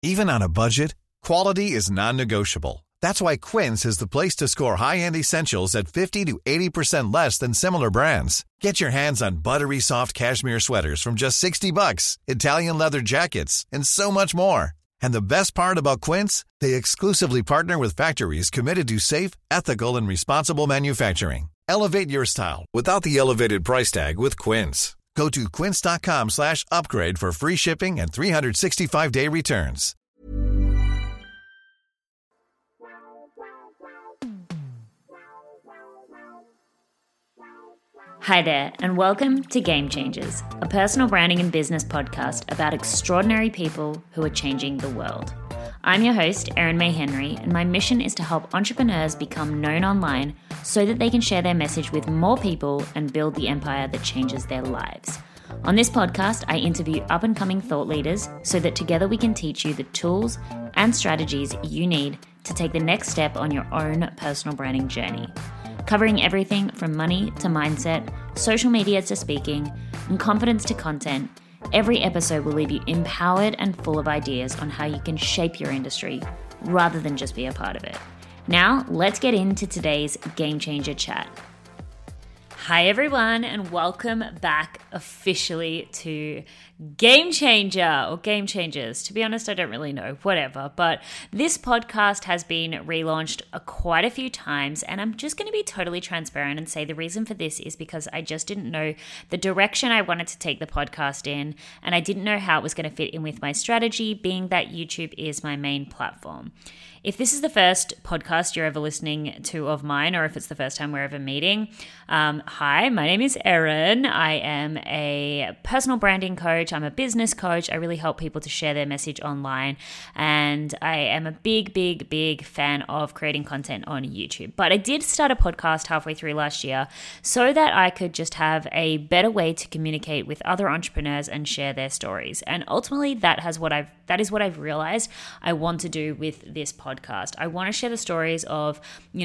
Even on a budget, quality is non-negotiable. That's why Quince is the place to score high-end essentials at 50 to 80% less than similar brands. Get your hands on buttery soft cashmere sweaters from just $60, Italian leather jackets, and so much more. And the best part about Quince, they exclusively partner with factories committed to safe, ethical, and responsible manufacturing. Elevate your style without the elevated price tag with Quince. Go to quince.com/upgrade for free shipping and 365-day returns. Hi there, and welcome to Game Changers, a personal branding and business podcast about extraordinary people who are changing the world. I'm your host, Erin May Henry, and my mission is to help entrepreneurs become known online so that they can share their message with more people and build the empire that changes their lives. On this podcast, I interview up-and-coming thought leaders so that together we can teach you the tools and strategies you need to take the next step on your own personal branding journey. Covering everything from money to mindset, social media to speaking, and confidence to content, every episode will leave you empowered and full of ideas on how you can shape your industry rather than just be a part of it. Now, let's get into today's Game Changer chat. Hi everyone, and welcome back officially to Game Changer or Game Changers. To be honest, I don't really know, whatever. But this podcast has been relaunched quite a few times, and I'm just going to be totally transparent and say the reason for this is because I just didn't know the direction I wanted to take the podcast in, and I didn't know how it was going to fit in with my strategy, being that YouTube is my main platform. If this is the first podcast you're ever listening to of mine, or if it's the first time we're ever meeting, hi, my name is Erin. I am a personal branding coach. I'm a business coach. I really help people to share their message online. And I am a big fan of creating content on YouTube. But I did start a podcast halfway through last year so that I could just have a better way to communicate with other entrepreneurs and share their stories. And ultimately, that is what I've realized I want to do with this podcast. I want to share the stories of,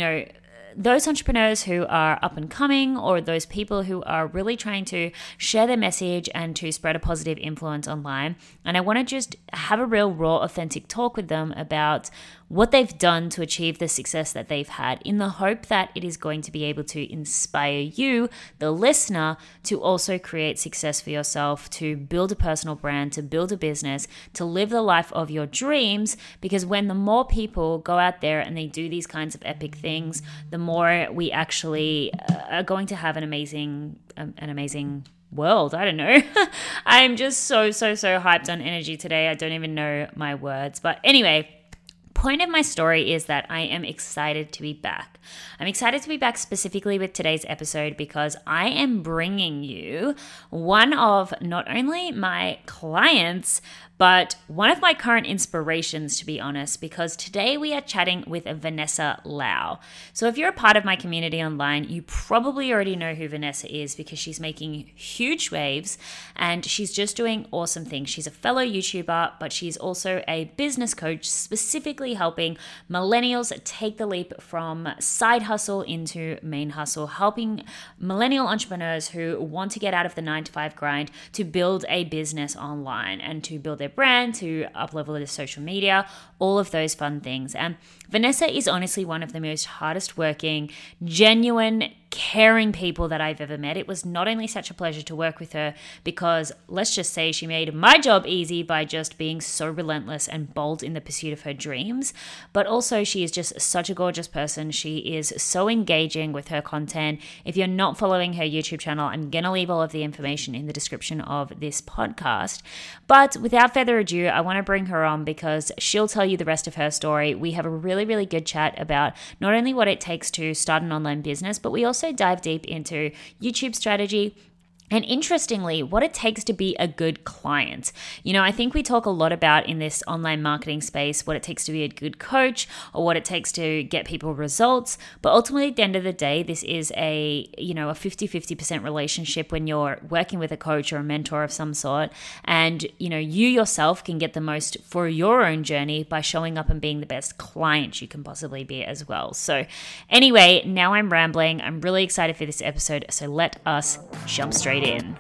those entrepreneurs who are up and coming, or those people who are really trying to share their message and to spread a positive influence online. And I want to just have a real raw, authentic talk with them about what they've done to achieve the success that they've had, in the hope that it is going to be able to inspire you, the listener, to also create success for yourself, to build a personal brand, to build a business, to live the life of your dreams. Because when the more people go out there and they do these kinds of epic things, the more we actually are going to have an amazing world. I don't know. I'm just so hyped on energy today. I don't even know my words. But anyway, point of my story is that I am excited to be back. I'm excited to be back specifically with today's episode because I am bringing you one of not only my clients, but one of my current inspirations, to be honest, because today we are chatting with Vanessa Lau. So if you're a part of my community online, you probably already know who Vanessa is because she's making huge waves and she's just doing awesome things. She's a fellow YouTuber, but she's also a business coach, specifically helping millennials take the leap from side hustle into main hustle, helping millennial entrepreneurs who want to get out of the 9-to-5 grind to build a business online and to build their brand, to up-level their social media, all of those fun things. And Vanessa is honestly one of the most hardest working, genuine, caring people that I've ever met. It was not only such a pleasure to work with her because, let's just say, she made my job easy by just being so relentless and bold in the pursuit of her dreams, but also she is just such a gorgeous person. She is so engaging with her content. If you're not following her YouTube channel, I'm going to leave all of the information in the description of this podcast. But without further ado, I want to bring her on because she'll tell you the rest of her story. We have a really good chat about not only what it takes to start an online business, but we also dive deep into YouTube strategy, and interestingly, what it takes to be a good client. I think we talk a lot about in this online marketing space what it takes to be a good coach or what it takes to get people results. But ultimately, at the end of the day, this is a 50-50% relationship when you're working with a coach or a mentor of some sort. And, you yourself can get the most for your own journey by showing up and being the best client you can possibly be as well. So anyway, now I'm rambling. I'm really excited for this episode. So let us jump straight in.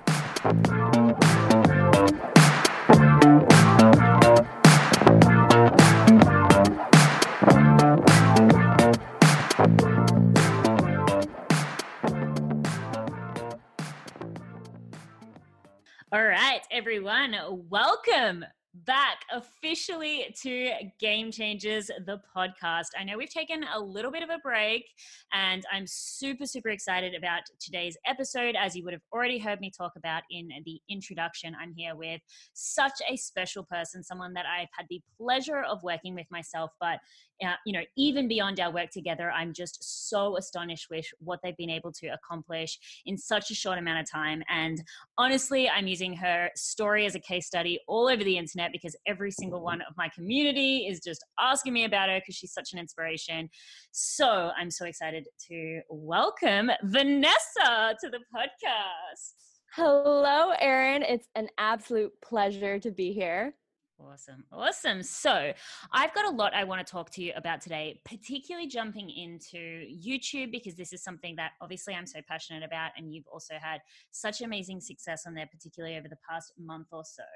everyone. Welcome back officially to Game Changers, the podcast. I know we've taken a little bit of a break, and I'm super excited about today's episode. As you would have already heard me talk about in the introduction, I'm here with such a special person, someone that I've had the pleasure of working with myself, but even beyond our work together, I'm just so astonished with what they've been able to accomplish in such a short amount of time. And honestly, I'm using her story as a case study all over the internet because every single one of my community is just asking me about her because she's such an inspiration. So I'm so excited to welcome Vanessa to the podcast. Hello, Erin. It's an absolute pleasure to be here. Awesome. So I've got a lot I want to talk to you about today, particularly jumping into YouTube, because this is something that obviously I'm so passionate about, and you've also had such amazing success on there, particularly over the past month or so.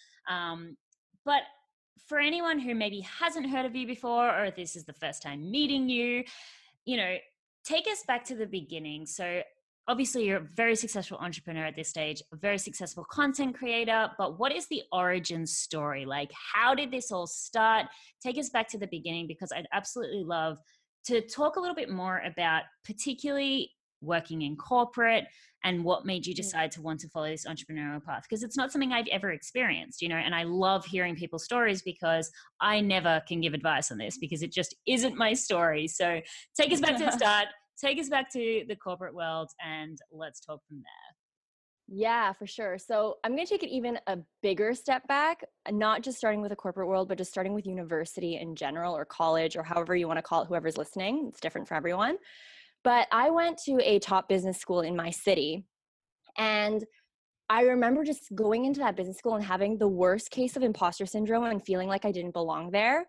But for anyone who maybe hasn't heard of you before, or this is the first time meeting you, take us back to the beginning. So obviously, you're a very successful entrepreneur at this stage, a very successful content creator, but what is the origin story? Like, how did this all start? Take us back to the beginning, because I'd absolutely love to talk a little bit more about particularly working in corporate and what made you decide to want to follow this entrepreneurial path, because it's not something I've ever experienced, and I love hearing people's stories because I never can give advice on this because it just isn't my story. So take us back to the start. Take us back to the corporate world and let's talk from there. Yeah, for sure. So I'm going to take it even a bigger step back, not just starting with the corporate world, but just starting with university in general, or college, or however you want to call it, whoever's listening. It's different for everyone. But I went to a top business school in my city, and I remember just going into that business school and having the worst case of imposter syndrome and feeling like I didn't belong there.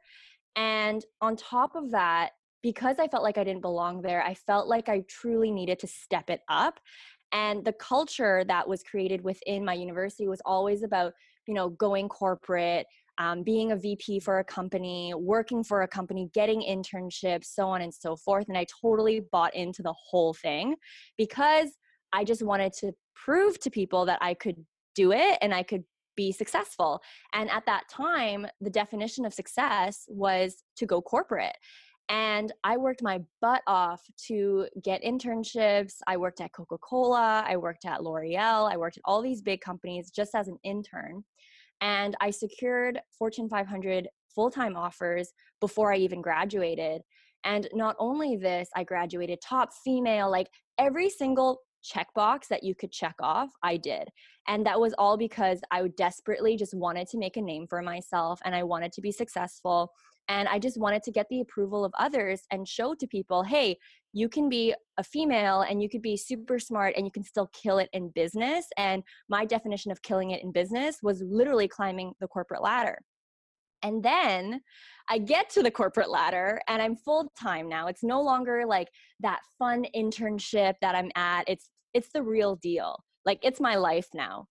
And on top of that, because I felt like I didn't belong there, I felt like I truly needed to step it up. And the culture that was created within my university was always about, going corporate, being a VP for a company, working for a company, getting internships, so on and so forth. And I totally bought into the whole thing because I just wanted to prove to people that I could do it and I could be successful. And at that time, the definition of success was to go corporate. And I worked my butt off to get internships. I worked at Coca-Cola. I worked at L'Oreal. I worked at all these big companies just as an intern. And I secured Fortune 500 full-time offers before I even graduated. And not only this, I graduated top female, like every single checkbox that you could check off, I did. And that was all because I desperately just wanted to make a name for myself, and I wanted to be successful. And I just wanted to get the approval of others and show to people, hey, you can be a female and you could be super smart and you can still kill it in business. And my definition of killing it in business was literally climbing the corporate ladder. And then I get to the corporate ladder and I'm full-time now. It's no longer like that fun internship that I'm at. It's the real deal. Like, it's my life now.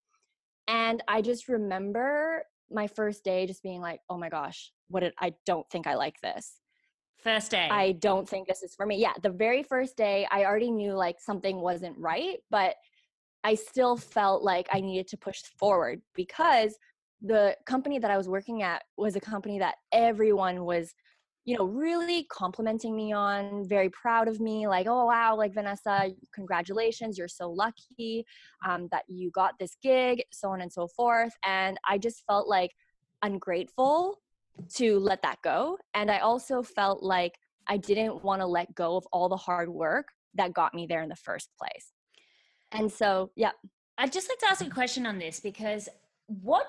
And I just remember my first day just being like, oh my gosh, I don't think I like this. First day. I don't think this is for me. Yeah. The very first day, I already knew like something wasn't right, but I still felt like I needed to push forward because the company that I was working at was a company that everyone was, really complimenting me on, very proud of me, like, oh, wow, like, Vanessa, congratulations, you're so lucky that you got this gig, so on and so forth. And I just felt like ungrateful to let that go. And I also felt like I didn't want to let go of all the hard work that got me there in the first place. And so, yeah. I'd just like to ask a question on this, because what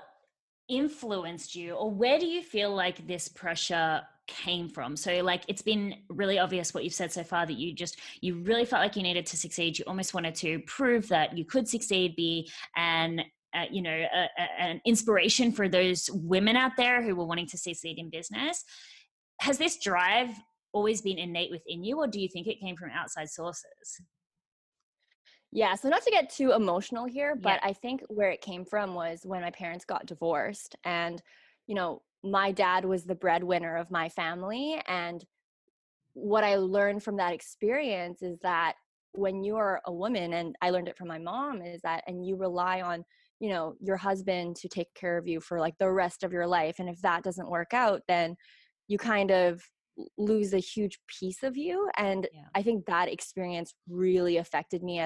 influenced you, or where do you feel like this pressure came from? So like, it's been really obvious what you've said so far, that you really felt like you needed to succeed. You almost wanted to prove that you could succeed, be an inspiration for those women out there who were wanting to succeed in business. Has this drive always been innate within you, or do you think it came from outside sources? Yeah, so not to get too emotional here, but I think where it came from was when my parents got divorced, and, my dad was the breadwinner of my family. And what I learned from that experience is that when you're a woman, and I learned it from my mom, is that, and you rely on your husband to take care of you for like the rest of your life. And if that doesn't work out, then you kind of lose a huge piece of you. And I think that experience really affected me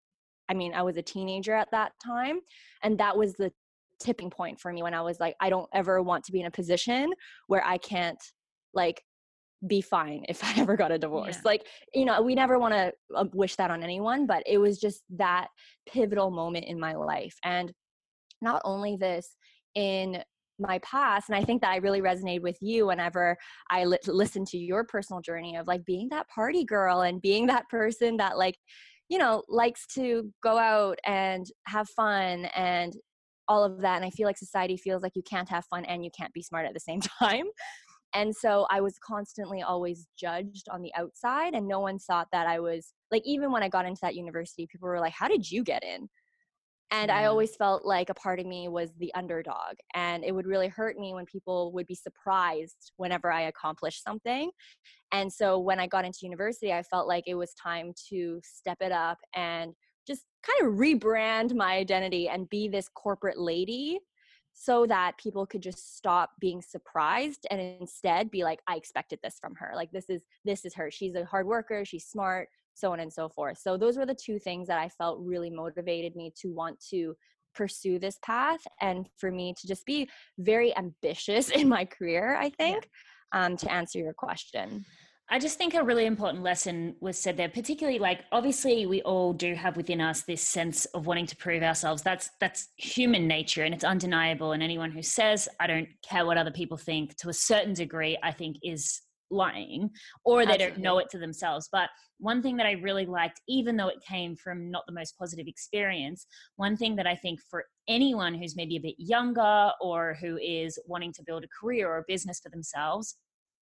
I was a teenager at that time. And that was the tipping point for me when I was like, I don't ever want to be in a position where I can't like be fine if I ever got a divorce. Like, we never want to wish that on anyone, but it was just that pivotal moment in my life. And not only this in my past, and I think that I really resonated with you whenever I listened to your personal journey of like being that party girl and being that person that like, likes to go out and have fun and all of that. And I feel like society feels like you can't have fun and you can't be smart at the same time. And so I was constantly always judged on the outside, and no one thought that I was like, even when I got into that university, people were like, how did you get in? And I always felt like a part of me was the underdog, and it would really hurt me when people would be surprised whenever I accomplished something. And so when I got into university, I felt like it was time to step it up and just kind of rebrand my identity and be this corporate lady, so that people could just stop being surprised and instead be like, I expected this from her. Like, this is her. She's a hard worker. She's smart, so on and so forth. So those were the two things that I felt really motivated me to want to pursue this path, and for me to just be very ambitious in my career, I think, to answer your question. I just think a really important lesson was said there, particularly like, obviously we all do have within us this sense of wanting to prove ourselves. That's human nature, and it's undeniable. And anyone who says, I don't care what other people think, to a certain degree, I think is lying, or they don't know it to themselves. But one thing that I really liked, even though it came from not the most positive experience, one thing that I think for anyone who's maybe a bit younger or who is wanting to build a career or a business for themselves,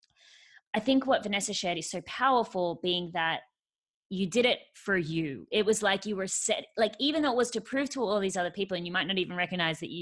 I think what Vanessa shared is so powerful, being that you did it for you. It was like you were set, like, even though it was to prove to all these other people, and you might not even recognize that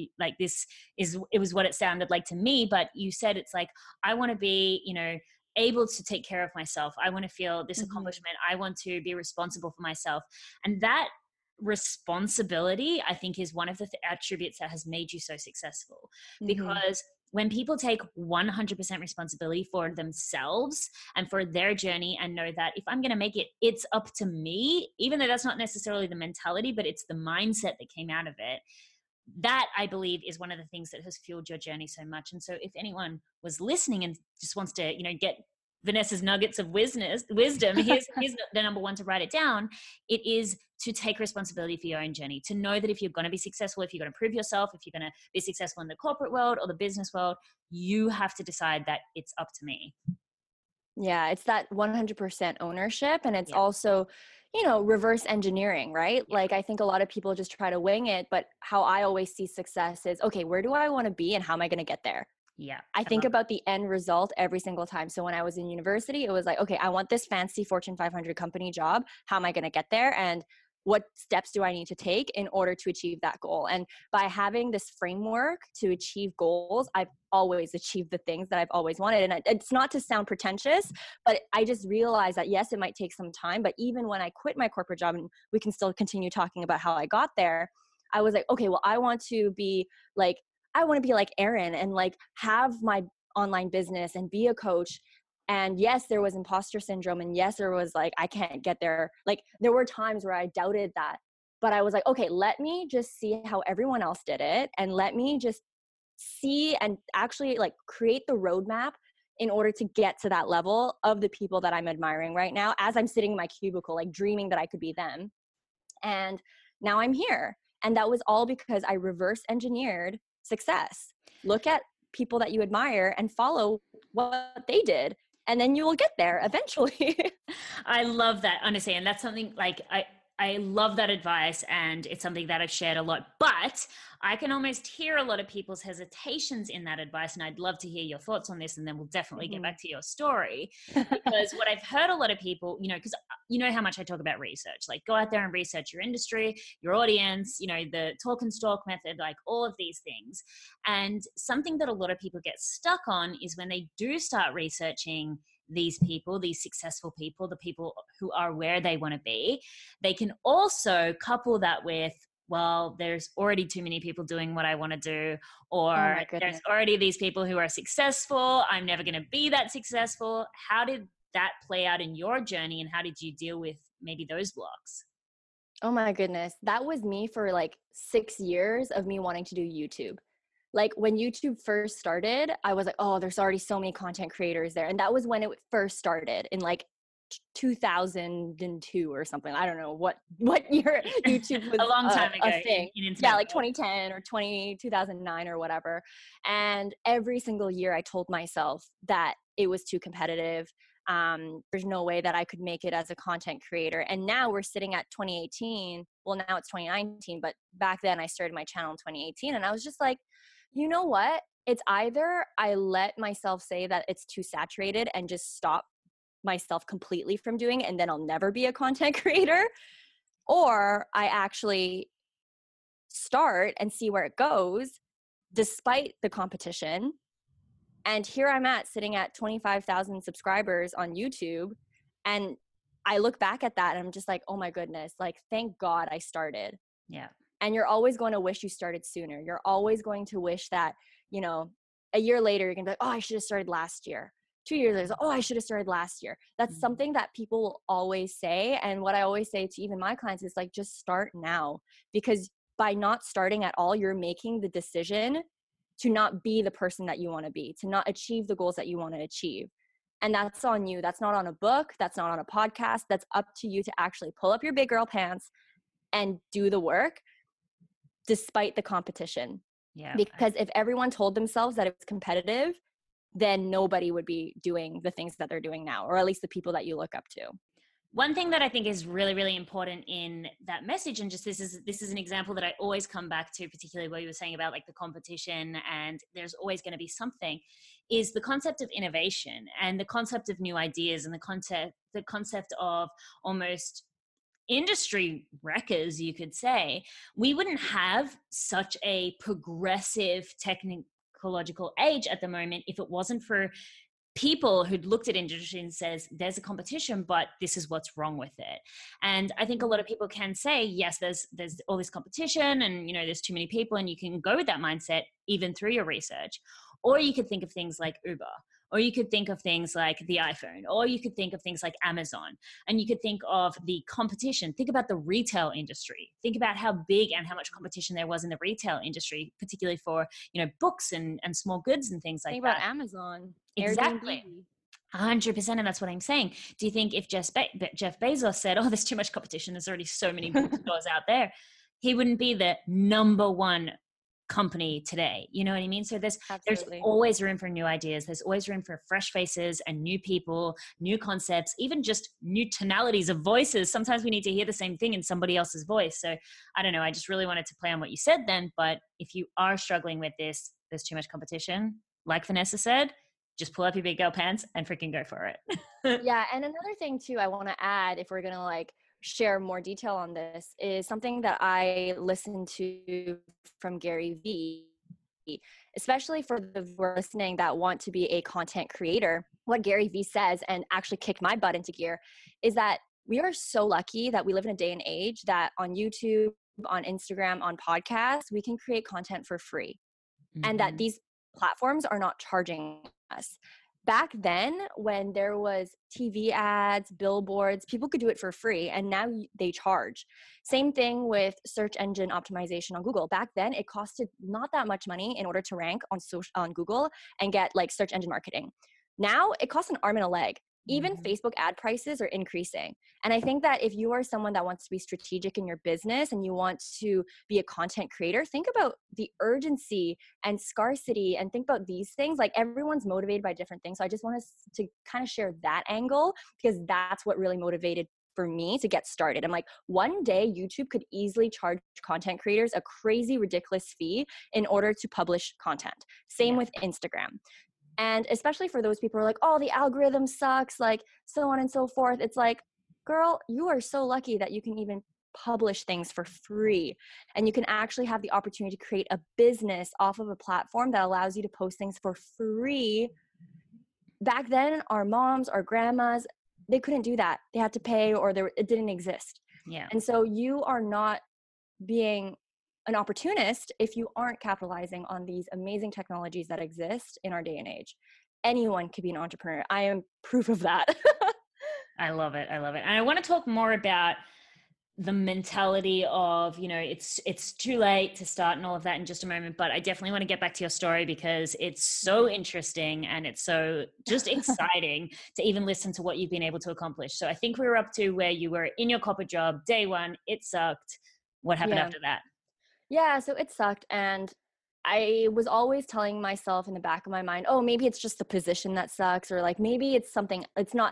it was what it sounded like to me, but you said, it's like, I want to be, able to take care of myself. I want to feel this accomplishment. I want to be responsible for myself. And that responsibility, I think, is one of the attributes that has made you so successful, because when people take 100% responsibility for themselves and for their journey, and know that if I'm going to make it, it's up to me, even though that's not necessarily the mentality, but it's the mindset that came out of it. That, I believe, is one of the things that has fueled your journey so much. And so if anyone was listening and just wants to, get Vanessa's nuggets of wisdom, here's the number one to write it down. It is to take responsibility for your own journey, to know that if you're going to be successful, if you're going to prove yourself, if you're going to be successful in the corporate world or the business world, you have to decide that it's up to me. Yeah, it's that 100% ownership. And it's also, reverse engineering, right? Yeah. Like, I think a lot of people just try to wing it, but how I always see success is, okay, where do I want to be and how am I going to get there? Yeah. I think about the end result every single time. So when I was in university, it was like, okay, I want this fancy Fortune 500 company job. How am I going to get there? And what steps do I need to take in order to achieve that goal? And by having this framework to achieve goals, I've always achieved the things that I've always wanted. And it's not to sound pretentious, but I just realized that, yes, it might take some time, but even when I quit my corporate job, and we can still continue talking about how I got there, I was like, okay, well, I want to be like Erin and like have my online business and be a coach. And yes, there was imposter syndrome. And yes, there was like, I can't get there. Like, there were times where I doubted that, but I was like, okay, let me just see how everyone else did it. And let me just see and actually like create the roadmap in order to get to that level of the people that I'm admiring right now, as I'm sitting in my cubicle, like dreaming that I could be them. And now I'm here. And that was all because I reverse engineered success. Look at people that you admire and follow what they did, and then you will get there eventually. I love that, honestly. And that's something like I love that advice, and it's something that I've shared a lot, but I can almost hear a lot of people's hesitations in that advice. And I'd love to hear your thoughts on this, and then we'll definitely get back to your story, because what I've heard a lot of people, because you know how much I talk about research, like go out there and research your industry, your audience, the talk and stalk method, like all of these things. And something that a lot of people get stuck on is when they do start researching these people, these successful people, the people who are where they want to be, they can also couple that with well, there's already too many people doing what I want to do, Oh or my there's goodness. already these people who are successful. I'm never going to be that successful. How did that play out in your journey, and how did you deal with maybe those blocks? Oh my goodness. That was me for like 6 years of me wanting to do YouTube. Like when YouTube first started, I was like, oh, there's already so many content creators there. And that was when it first started in like 2002 or something. I don't know what year YouTube was A long time ago a thing. in Yeah, internet like world. 2010 or 2009 or whatever. And every single year I told myself that it was too competitive. There's no way that I could make it as a content creator. And now we're sitting at 2018. Well, now it's 2019, but back then I started my channel in 2018. And I was just like, you know what? It's either I let myself say that it's too saturated and just stop myself completely from doing it, and then I'll never be a content creator, or I actually start and see where it goes despite the competition. And here I'm at sitting at 25,000 subscribers on YouTube. And I look back at that and I'm just like, oh my goodness, like, thank God I started. Yeah. And you're always going to wish you started sooner. You're always going to wish that, you know, a year later, you're going to be like, oh, I should have started last year. 2 years later, oh, I should have started last year. That's something that people will always say. And what I always say to even my clients is like, just start now. Because by not starting at all, you're making the decision to not be the person that you want to be, to not achieve the goals that you want to achieve. And that's on you. That's not on a book. That's not on a podcast. That's up to you to actually pull up your big girl pants and do the work despite the competition. Yeah. Because if everyone told themselves that it was competitive, then nobody would be doing the things that they're doing now, or at least the people that you look up to. One thing that I think is really, really important in that message, and just this is an example that I always come back to, particularly what you were saying about like the competition and there's always going to be something, is the concept of innovation and the concept of new ideas and the concept of almost industry wreckers, you could say. We wouldn't have such a progressive technological age at the moment if it wasn't for people who'd looked at industry and says there's a competition, but this is what's wrong with it. And I think a lot of people can say, yes, there's all this competition and, you know, there's too many people, and you can go with that mindset even through your research. Or you could think of things like Uber, or you could think of things like the iPhone, or you could think of things like Amazon, and you could think of the competition. Think about the retail industry. Think about how big and how much competition there was in the retail industry, particularly for, you know, books and small goods and things like Think that. about Amazon, Exactly. Airbnb. 100%. And that's what I'm saying. Do you think if Jeff Bezos said, oh, there's too much competition, there's already so many bookstores out there, he wouldn't be the number one company today? You know what I mean? So there's always room for new ideas. There's always room for fresh faces and new people, new concepts, even just new tonalities of voices. Sometimes we need to hear the same thing in somebody else's voice. So I don't know. I just really wanted to play on what you said then. But if you are struggling with this, there's too much competition. Like Vanessa said, just pull up your big girl pants and freaking go for it. Yeah. And another thing too, I want to add, if we're going to like share more detail on this, is something that I listened to from Gary Vee, especially for the viewers listening that want to be a content creator. What Gary Vee says, and actually kicked my butt into gear, is that we are so lucky that we live in a day and age that on YouTube, on Instagram, on podcasts, we can create content for free. Mm-hmm. And that these platforms are not charging us. Back then, when there was TV ads, billboards, people could do it for free, and now they charge. Same thing with search engine optimization on Google. Back then, it costed not that much money in order to rank on Google and get like search engine marketing. Now it costs an arm and a leg. Even Facebook ad prices are increasing. And I think that if you are someone that wants to be strategic in your business and you want to be a content creator, think about the urgency and scarcity and think about these things. Like, everyone's motivated by different things. So I just want to kind of share that angle, because that's what really motivated for me to get started. I'm like, one day YouTube could easily charge content creators a crazy, ridiculous fee in order to publish content. Same with Instagram. And especially for those people who are like, oh, the algorithm sucks, like so on and so forth. It's like, girl, you are so lucky that you can even publish things for free. And you can actually have the opportunity to create a business off of a platform that allows you to post things for free. Back then, our moms, our grandmas, they couldn't do that. They had to pay, or it didn't exist. Yeah. And so you are not being an opportunist if you aren't capitalizing on these amazing technologies that exist in our day and age. Anyone can be an entrepreneur. I am proof of that. I love it. I love it. And I want to talk more about the mentality of, it's too late to start and all of that in just a moment. But I definitely want to get back to your story because it's so interesting and it's so just exciting to even listen to what you've been able to accomplish. So I think we were up to where you were in your corporate job, day one, it sucked. What happened after that? Yeah, so it sucked. And I was always telling myself in the back of my mind, oh, maybe it's just the position that sucks, or like maybe it's something, it's not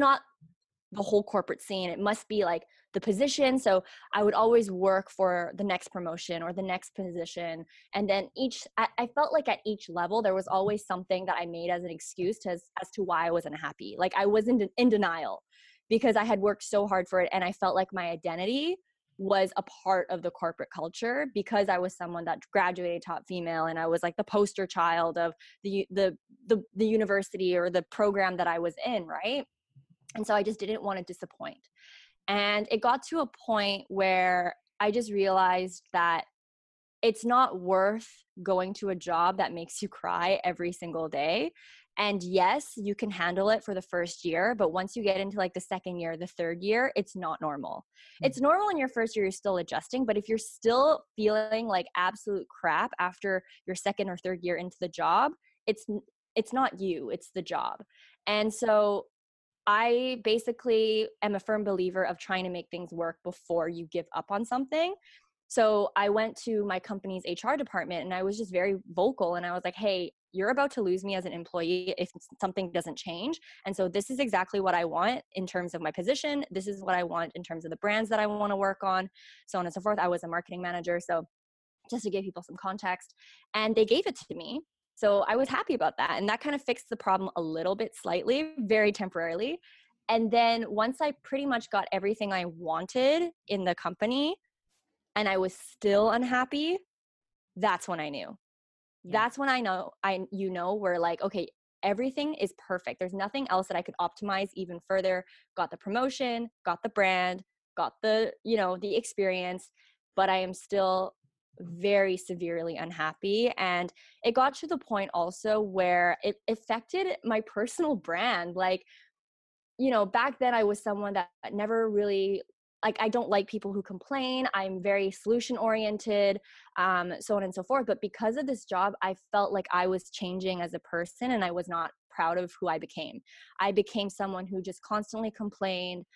the whole corporate scene. It must be like the position. So I would always work for the next promotion or the next position. And then I felt like at each level, there was always something that I made as an excuse as to why I wasn't happy. Like I was in denial because I had worked so hard for it. And I felt like my identity was a part of the corporate culture because I was someone that graduated top female and I was like the poster child of the university or the program that I was in, right? And so I just didn't want to disappoint. And it got to a point where I just realized that it's not worth going to a job that makes you cry every single day. And yes, you can handle it for the first year, but once you get into like the second year, the third year, it's not normal. It's normal in your first year, you're still adjusting, but if you're still feeling like absolute crap after your second or third year into the job, it's not you, it's the job. And so I basically am a firm believer of trying to make things work before you give up on something. So I went to my company's HR department and I was just very vocal and I was like, hey, you're about to lose me as an employee if something doesn't change. And so this is exactly what I want in terms of my position. This is what I want in terms of the brands that I want to work on, so on and so forth. I was a marketing manager. So just to give people some context, and they gave it to me. So I was happy about that. And that kind of fixed the problem a little bit slightly, very temporarily. And then once I pretty much got everything I wanted in the company and I was still unhappy, that's when I knew. That's when we're like, okay, everything is perfect. There's nothing else that I could optimize even further. Got the promotion, got the brand, got the experience, but I am still very severely unhappy. And it got to the point also where it affected my personal brand. Like, back then I was someone that never really, like, I don't like people who complain. I'm very solution oriented, so on and so forth. But because of this job, I felt like I was changing as a person and I was not proud of who I became. I became someone who just constantly complained.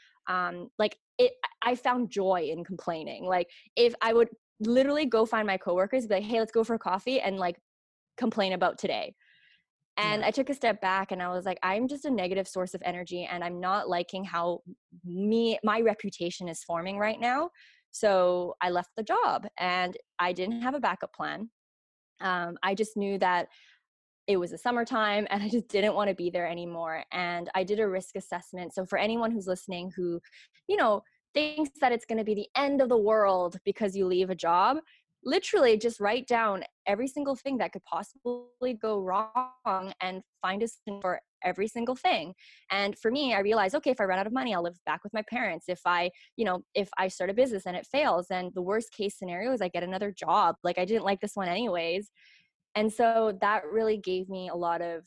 I found joy in complaining. Like if I would literally go find my coworkers, be like, hey, let's go for coffee and like complain about today. And I took a step back and I was like, I'm just a negative source of energy and I'm not liking how my reputation is forming right now. So I left the job and I didn't have a backup plan. I just knew that it was the summertime and I just didn't want to be there anymore. And I did a risk assessment. So for anyone who's listening who, thinks that it's going to be the end of the world because you leave a job, literally just write down every single thing that could possibly go wrong and find a solution for every single thing. And for me, I realized, okay, if I run out of money, I'll live back with my parents. If I start a business and it fails, then the worst case scenario is I get another job. Like I didn't like this one anyways. And so that really gave me a lot of,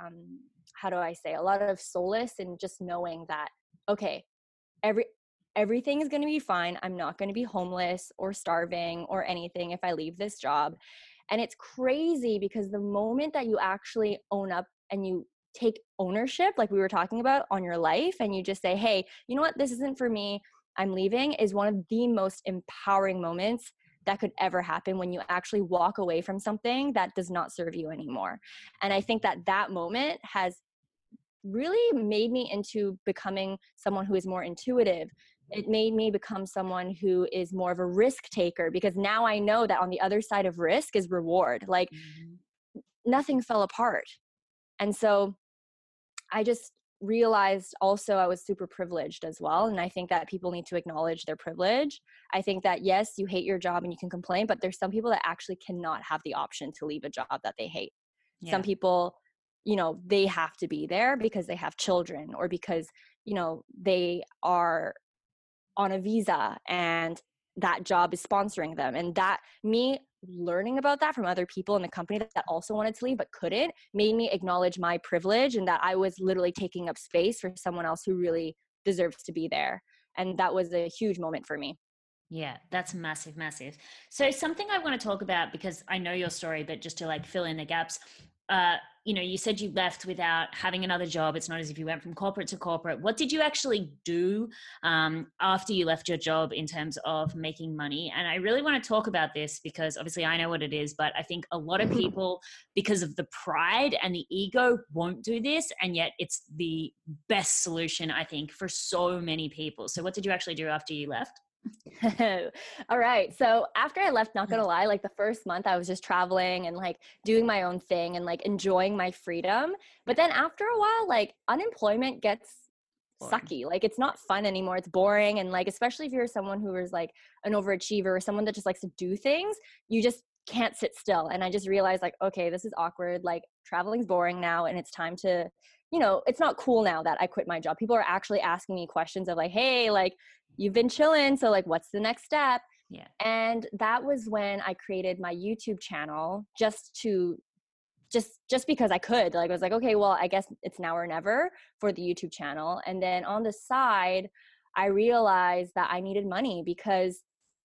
a lot of solace in just knowing that, okay, everything is going to be fine. I'm not going to be homeless or starving or anything if I leave this job. And it's crazy because the moment that you actually own up and you take ownership, like we were talking about, on your life, and you just say, hey, you know what, this isn't for me, I'm leaving, is one of the most empowering moments that could ever happen when you actually walk away from something that does not serve you anymore. And I think that moment has really made me into becoming someone who is more intuitive. It made me become someone who is more of a risk taker because now I know that on the other side of risk is reward. Like nothing fell apart. And so I just realized also I was super privileged as well. And I think that people need to acknowledge their privilege. I think that yes, you hate your job and you can complain, but there's some people that actually cannot have the option to leave a job that they hate. Yeah. Some people, they have to be there because they have children or because, they are on a visa and that job is sponsoring them. And that me learning about that from other people in the company that also wanted to leave but couldn't made me acknowledge my privilege and that I was literally taking up space for someone else who really deserves to be there. And that was a huge moment for me. Yeah, that's massive, massive. So something I want to talk about, because I know your story, but just to like fill in the gaps, you said you left without having another job. It's not as if you went from corporate to corporate. What did you actually do after you left your job in terms of making money? And I really want to talk about this because obviously I know what it is, but I think a lot of people, because of the pride and the ego, won't do this. And yet it's the best solution, I think, for so many people. So what did you actually do after you left? All right. So after I left, not gonna lie, like the first month I was just traveling and like doing my own thing and like enjoying my freedom. But then after a while, like unemployment gets sucky. Like it's not fun anymore. It's boring. And like, especially if you're someone who is like an overachiever or someone that just likes to do things, you just can't sit still. And I just realized like, okay, this is awkward. Like traveling's boring now and it's time to, it's not cool now that I quit my job. People are actually asking me questions of like, hey, like you've been chilling. So like, what's the next step? Yeah. And that was when I created my YouTube channel just because I could. Like I was like, okay, well, I guess it's now or never for the YouTube channel. And then on the side, I realized that I needed money because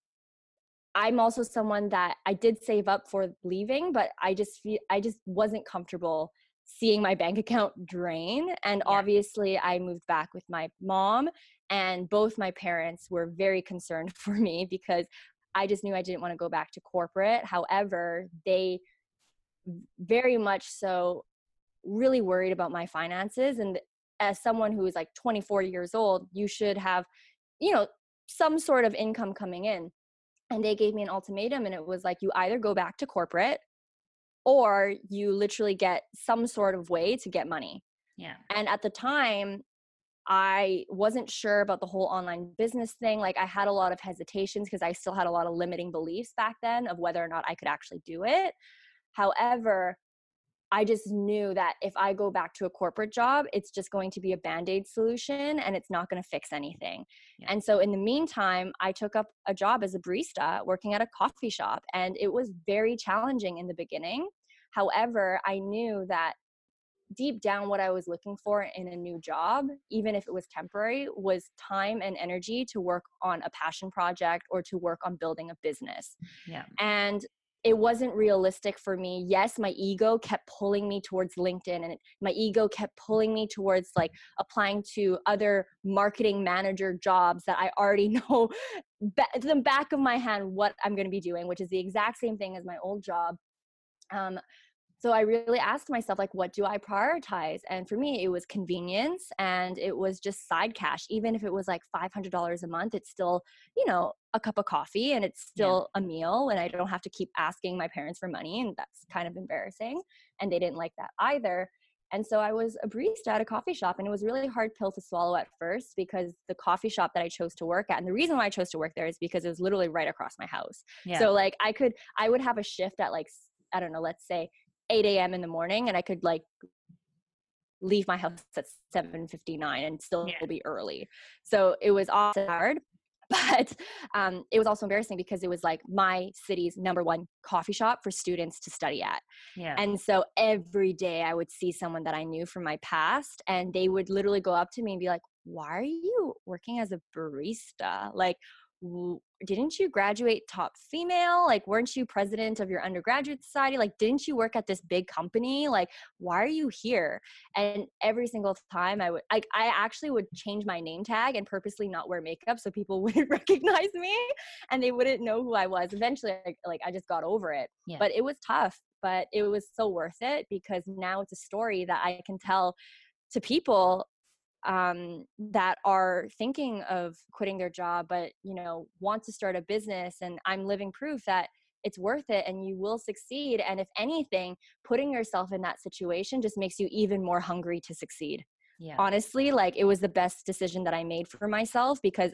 I'm also someone that I did save up for leaving, but I just wasn't comfortable seeing my bank account drain. And obviously I moved back with my mom, and both my parents were very concerned for me because I just knew I didn't want to go back to corporate. However, they very much so really worried about my finances. And as someone who is like 24 years old, you should have, some sort of income coming in. And they gave me an ultimatum, and it was like, you either go back to corporate or you literally get some sort of way to get money. Yeah. And at the time, I wasn't sure about the whole online business thing. Like I had a lot of hesitations because I still had a lot of limiting beliefs back then of whether or not I could actually do it. However, I just knew that if I go back to a corporate job, it's just going to be a Band-Aid solution and it's not going to fix anything. Yeah. And so in the meantime, I took up a job as a barista working at a coffee shop, and it was very challenging in the beginning. However, I knew that deep down what I was looking for in a new job, even if it was temporary, was time and energy to work on a passion project or to work on building a business. Yeah. And it wasn't realistic for me. Yes, my ego kept pulling me towards LinkedIn, and my ego kept pulling me towards like applying to other marketing manager jobs that I already know the back of my hand what I'm going to be doing, which is the exact same thing as my old job. So I really asked myself, like, what do I prioritize? And for me, it was convenience, and it was just side cash. Even if it was like $500 a month, it's still, a cup of coffee, and it's still a meal, and I don't have to keep asking my parents for money. And that's kind of embarrassing. And they didn't like that either. And so I was a barista at a coffee shop, and it was a really hard pill to swallow at first because the coffee shop that I chose to work at, and the reason why I chose to work there is because it was literally right across my house. Yeah. So like I would have a shift at like, I don't know, let's say 8 a.m. in the morning, and I could like leave my house at 7:59 and still be early. So it was also hard, but it was also embarrassing because it was like my city's #1 coffee shop for students to study at. Yeah. And so every day I would see someone that I knew from my past, and they would literally go up to me and be like, why are you working as a barista? Like, didn't you graduate top female? Like, weren't you president of your undergraduate society? Like, didn't you work at this big company? Like, why are you here? And every single time I actually would change my name tag and purposely not wear makeup so people wouldn't recognize me and they wouldn't know who I was. Eventually, I just got over it. Yeah. But it was tough, but it was so worth it because now it's a story that I can tell to people that are thinking of quitting their job, but, want to start a business. And I'm living proof that it's worth it and you will succeed. And if anything, putting yourself in that situation just makes you even more hungry to succeed. Yeah. Honestly, like it was the best decision that I made for myself because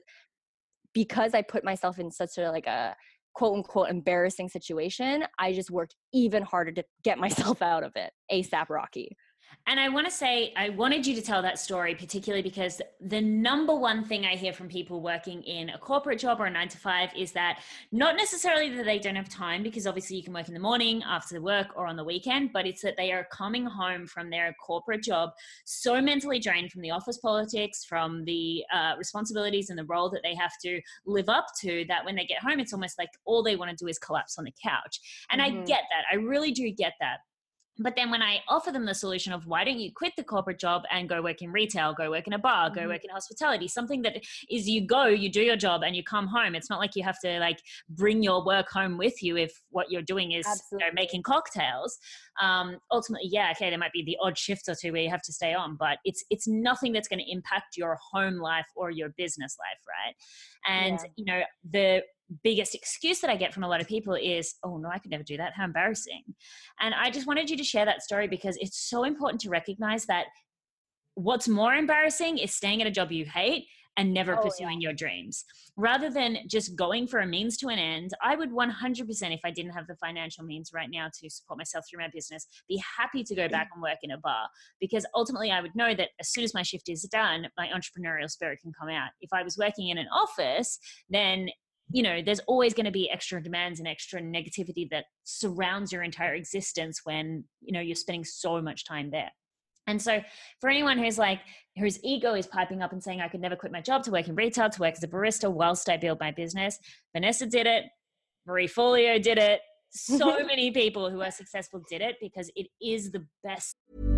I put myself in such a quote unquote embarrassing situation. I just worked even harder to get myself out of it. ASAP Rocky. And I want to say, I wanted you to tell that story, particularly because the number one thing I hear from people working in a corporate job or a 9 to 5 is that not necessarily that they don't have time, because obviously you can work in the morning after work or on the weekend, but it's that they are coming home from their corporate job so mentally drained from the office politics, from the responsibilities and the role that they have to live up to, that when they get home, it's almost like all they want to do is collapse on the couch. And I get that. I really do get that. But then when I offer them the solution of why don't you quit the corporate job and go work in retail, go work in a bar, go work in hospitality, something that is you go, you do your job and you come home. It's not like you have to like bring your work home with you if what you're doing is making cocktails. Ultimately, yeah, okay, there might be the odd shift or two where you have to stay on, but it's nothing that's going to impact your home life or your business life, right? And, you know, the biggest excuse that I get from a lot of people is, oh no, I could never do that. How embarrassing. And I just wanted you to share that story because it's so important to recognize that what's more embarrassing is staying at a job you hate and never pursuing your dreams. Rather than just going for a means to an end, I would 100%, if I didn't have the financial means right now to support myself through my business, be happy to go back and work in a bar, because ultimately I would know that as soon as my shift is done, my entrepreneurial spirit can come out. If I was working in an office, then you know, there's always going to be extra demands and extra negativity that surrounds your entire existence when, you know, you're spending so much time there. And so for anyone who's like, whose ego is piping up and saying, I could never quit my job to work in retail, to work as a barista whilst I build my business, Vanessa did it. Marie Forleo did it. So many people who are successful did it because it is the best.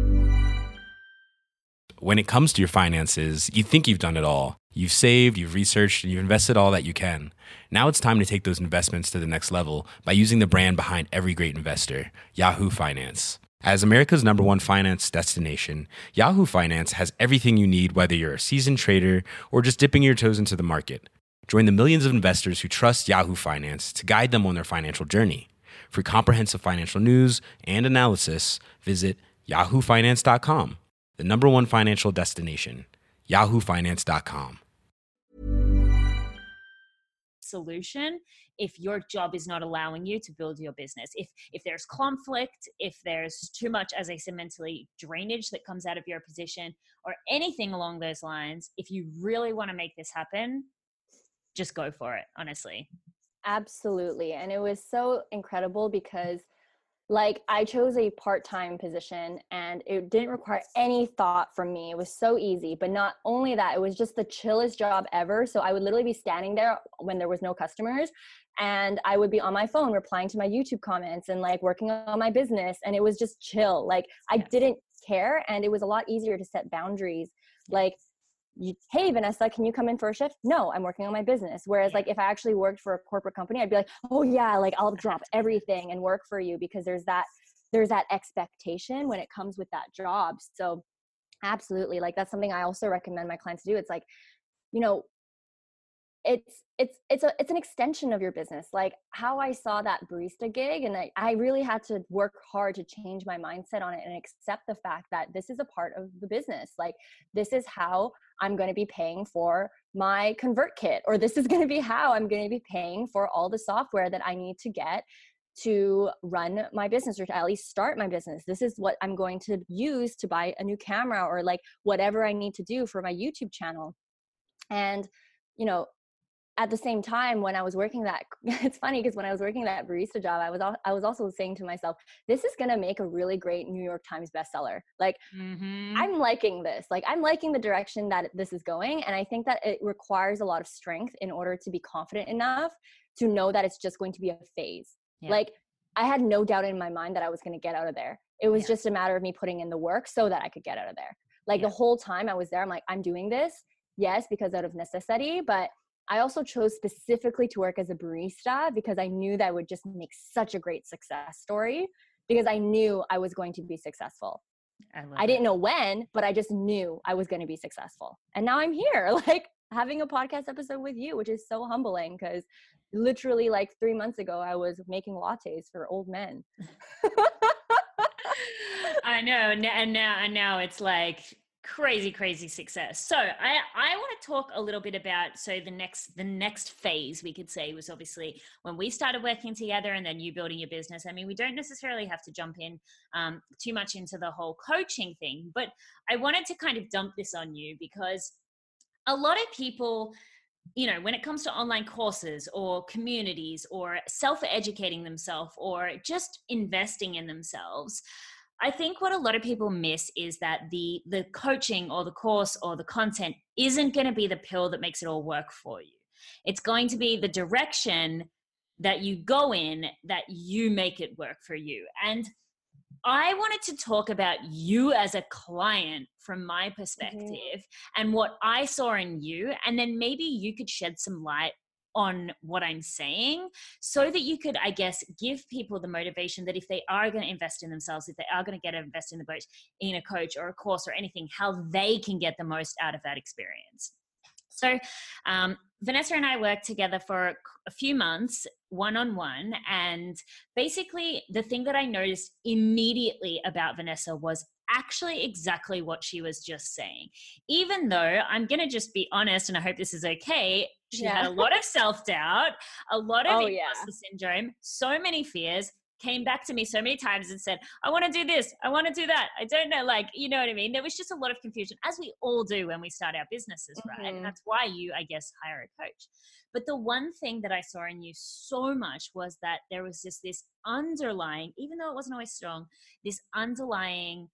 When it comes to your finances, you think you've done it all. You've saved, you've researched, and you've invested all that you can. Now it's time to take those investments to the next level by using the brand behind every great investor, Yahoo Finance. As America's #1 finance destination, Yahoo Finance has everything you need, whether you're a seasoned trader or just dipping your toes into the market. Join the millions of investors who trust Yahoo Finance to guide them on their financial journey. For comprehensive financial news and analysis, visit yahoofinance.com. The #1 financial destination, yahoofinance.com. Solution if your job is not allowing you to build your business. If there's conflict, if there's too much, as I said, mentally drainage that comes out of your position or anything along those lines, if you really want to make this happen, just go for it, honestly. Absolutely. And it was so incredible because like I chose a part-time position and it didn't require any thought from me. It was so easy, but not only that, it was just the chillest job ever. So I would literally be standing there when there was no customers and I would be on my phone replying to my YouTube comments and like working on my business. And it was just chill. Like I didn't care. And it was a lot easier to set boundaries. Like, hey, Vanessa, can you come in for a shift? No, I'm working on my business. Whereas like if I actually worked for a corporate company, I'd be like, oh yeah, like I'll drop everything and work for you, because there's that expectation when it comes with that job. So absolutely. Like that's something I also recommend my clients to do. It's like, you know, it's an extension of your business. Like how I saw that barista gig, and I really had to work hard to change my mindset on it and accept the fact that this is a part of the business. Like this is how I'm going to be paying for my ConvertKit, or this is going to be how I'm going to be paying for all the software that I need to get to run my business, or to at least start my business. This is what I'm going to use to buy a new camera, or like whatever I need to do for my YouTube channel. And, you know, at the same time, when I was working that, it's funny because when I was working that barista job, I was also saying to myself, this is going to make a really great New York Times bestseller. Like, I'm liking this. Like, I'm liking the direction that this is going. And I think that it requires a lot of strength in order to be confident enough to know that it's just going to be a phase. Yeah. Like, I had no doubt in my mind that I was going to get out of there. It was just a matter of me putting in the work so that I could get out of there. Like, the whole time I was there, I'm like, I'm doing this, yes, because out of necessity, but I also chose specifically to work as a barista because I knew that would just make such a great success story, because I knew I was going to be successful. I didn't know when, but I just knew I was going to be successful. And now I'm here, like having a podcast episode with you, which is so humbling, because literally like 3 months ago, I was making lattes for old men. I know. And now it's like, crazy success. So I want to talk a little bit about, so the next phase, we could say, was obviously when we started working together and then you building your business. I mean, we don't necessarily have to jump in too much into the whole coaching thing, but I wanted to kind of dump this on you because a lot of people, you know, when it comes to online courses or communities or self-educating themselves or just investing in themselves, I think what a lot of people miss is that the coaching or the course or the content isn't going to be the pill that makes it all work for you. It's going to be the direction that you go in that you make it work for you. And I wanted to talk about you as a client from my perspective and what I saw in you. And then maybe you could shed some light on what I'm saying so that you could, I guess, give people the motivation that if they are going to invest in themselves, if they are going to invest in a coach or a course or anything, how they can get the most out of that experience. So Vanessa and I worked together for a few months, one-on-one. And basically the thing that I noticed immediately about Vanessa was actually exactly what she was just saying. Even though I'm going to just be honest, and I hope this is okay, she had a lot of self-doubt, a lot of imposter syndrome, so many fears, came back to me so many times and said, I want to do this, I want to do that. I don't know, like, you know what I mean? There was just a lot of confusion, as we all do when we start our businesses, right? And that's why you, I guess, hire a coach. But the one thing that I saw in you so much was that there was just this underlying, even though it wasn't always strong, this underlying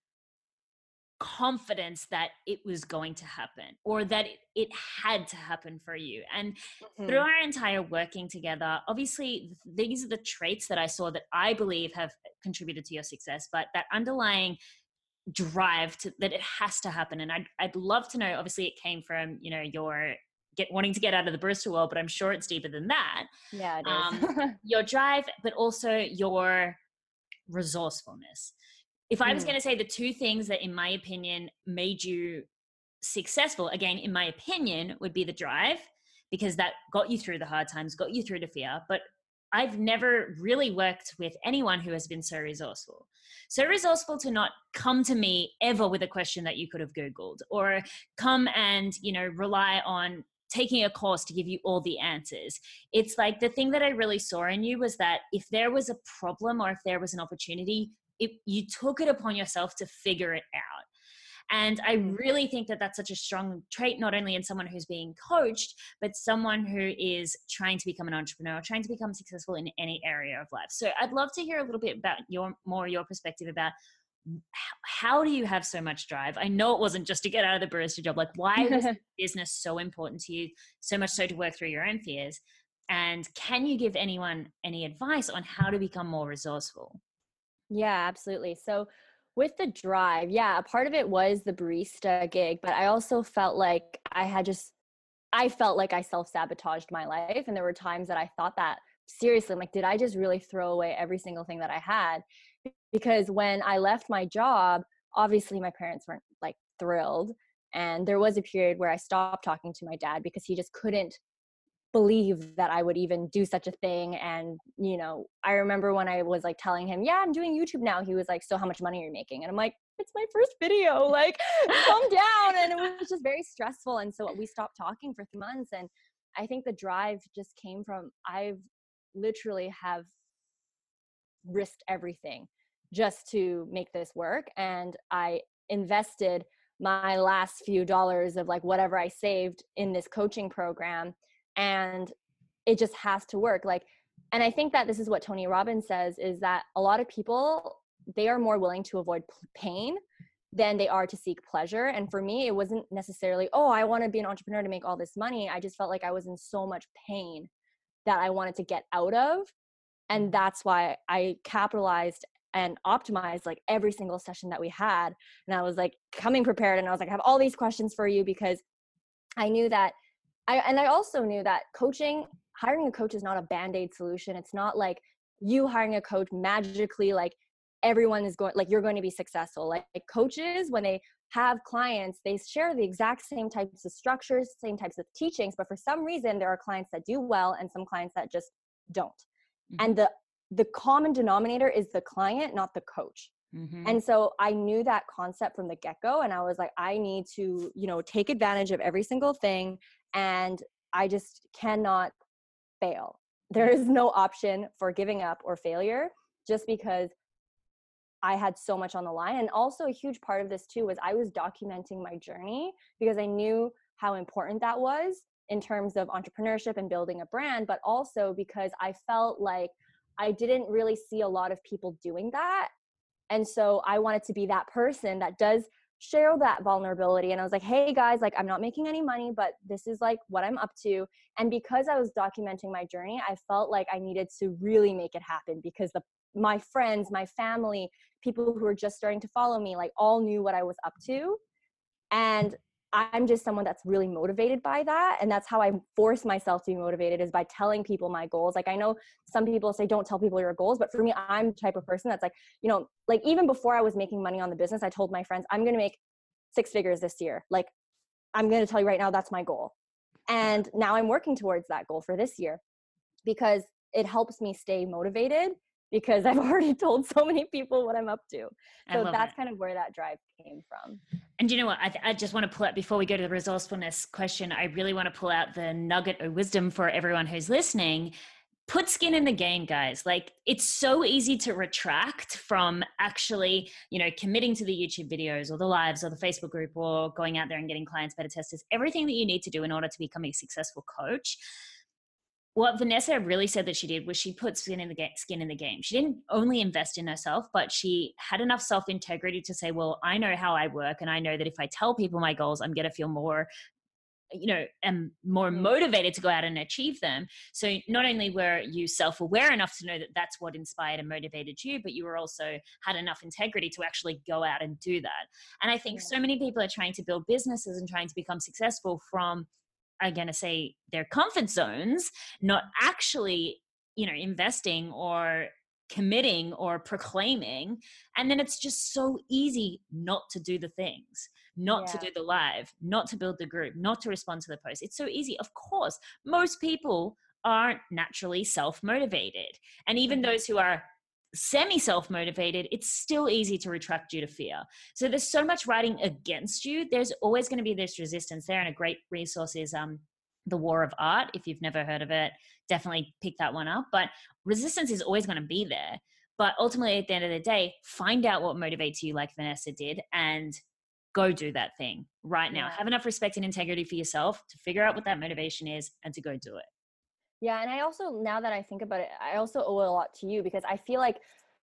confidence that it was going to happen or that it had to happen for you. And through our entire working together, obviously these are the traits that I saw that I believe have contributed to your success, but that underlying drive that it has to happen. And I'd love to know, obviously it came from, you know, your wanting to get out of the barista world, but I'm sure it's deeper than that. Yeah, it is. Your drive, but also your resourcefulness. If I was going to say the two things that, in my opinion, made you successful, again, in my opinion, would be the drive, because that got you through the hard times, got you through the fear. But I've never really worked with anyone who has been so resourceful. So resourceful to not come to me ever with a question that you could have Googled, or come and, you know, rely on taking a course to give you all the answers. It's like the thing that I really saw in you was that if there was a problem or if there was an opportunity, you took it upon yourself to figure it out. And I really think that that's such a strong trait, not only in someone who's being coached, but someone who is trying to become an entrepreneur, trying to become successful in any area of life. So I'd love to hear a little bit about your perspective about how do you have so much drive? I know it wasn't just to get out of the barista job. Like, why was business so important to you, so much so to work through your own fears? And can you give anyone any advice on how to become more resourceful? Yeah, absolutely. So with the drive, a part of it was the barista gig, but I also felt like I felt like I self-sabotaged my life. And there were times that I thought that seriously, I'm like, did I just really throw away every single thing that I had? Because when I left my job, obviously my parents weren't like thrilled. And there was a period where I stopped talking to my dad because he just couldn't believe that I would even do such a thing. And, you know, I remember when I was like telling him, I'm doing YouTube now. He was like, so how much money are you making? And I'm like, it's my first video, like calm down. And it was just very stressful. And so we stopped talking for 3 months. And I think the drive just came from, I've literally have risked everything just to make this work. And I invested my last few dollars of like whatever I saved in this coaching program. And it just has to work. Like, and I think that this is what Tony Robbins says, is that a lot of people, they are more willing to avoid pain than they are to seek pleasure. And for me, it wasn't necessarily, I want to be an entrepreneur to make all this money. I just felt like I was in so much pain that I wanted to get out of. And that's why I capitalized and optimized like every single session that we had. And I was like coming prepared, and I was like, I have all these questions for you, because I knew that I also knew that hiring a coach is not a Band-Aid solution. It's not like you hiring a coach magically, like everyone is going, like you're going to be successful. Like coaches, when they have clients, they share the exact same types of structures, same types of teachings, but for some reason there are clients that do well and some clients that just don't. And the common denominator is the client, not the coach. And so I knew that concept from the get-go, and I was like, I need to, take advantage of every single thing, and I just cannot fail. There is no option for giving up or failure, just because I had so much on the line. And also a huge part of this too was I was documenting my journey, because I knew how important that was in terms of entrepreneurship and building a brand, but also because I felt like I didn't really see a lot of people doing that. And so I wanted to be that person that does share that vulnerability. And I was like, hey guys, like, I'm not making any money, but this is like what I'm up to. And because I was documenting my journey, I felt like I needed to really make it happen, because my friends, my family, people who were just starting to follow me, like, all knew what I was up to. And I'm just someone that's really motivated by that. And that's how I force myself to be motivated, is by telling people my goals. Like, I know some people say, don't tell people your goals, but for me, I'm the type of person that's like, like, even before I was making money on the business, I told my friends, I'm going to make 6 figures this year. Like, I'm going to tell you right now, that's my goal. And now I'm working towards that goal for this year, because it helps me stay motivated, because I've already told so many people what I'm up to. So that's kind of where that drive came from. And you know what? I just want to pull out, before we go to the resourcefulness question, I really want to pull out the nugget of wisdom for everyone who's listening. Put skin in the game, guys. Like, it's so easy to retract from actually, committing to the YouTube videos or the lives or the Facebook group or going out there and getting clients, beta testers, everything that you need to do in order to become a successful coach. What Vanessa really said that she did was she put skin in the game. She didn't only invest in herself, but she had enough self-integrity to say, well, I know how I work, and I know that if I tell people my goals, I'm going to feel more, am more motivated to go out and achieve them. So not only were you self-aware enough to know that that's what inspired and motivated you, but you were also had enough integrity to actually go out and do that. And I think so many people are trying to build businesses and trying to become successful from, I'm going to say, their comfort zones, not actually, investing or committing or proclaiming. And then it's just so easy not to do the things, not to do the live, not to build the group, not to respond to the post. It's so easy. Of course, most people aren't naturally self-motivated. And even those who are semi-self-motivated, it's still easy to retract due to fear. So there's so much writing against you. There's always going to be this resistance there. And a great resource is The War of Art. If you've never heard of it, definitely pick that one up. But resistance is always going to be there. But ultimately, at the end of the day, find out what motivates you, like Vanessa did, and go do that thing right now. Have enough respect and integrity for yourself to figure out what that motivation is and to go do it. Yeah. And I also, now that I think about it, I also owe a lot to you, because I feel like,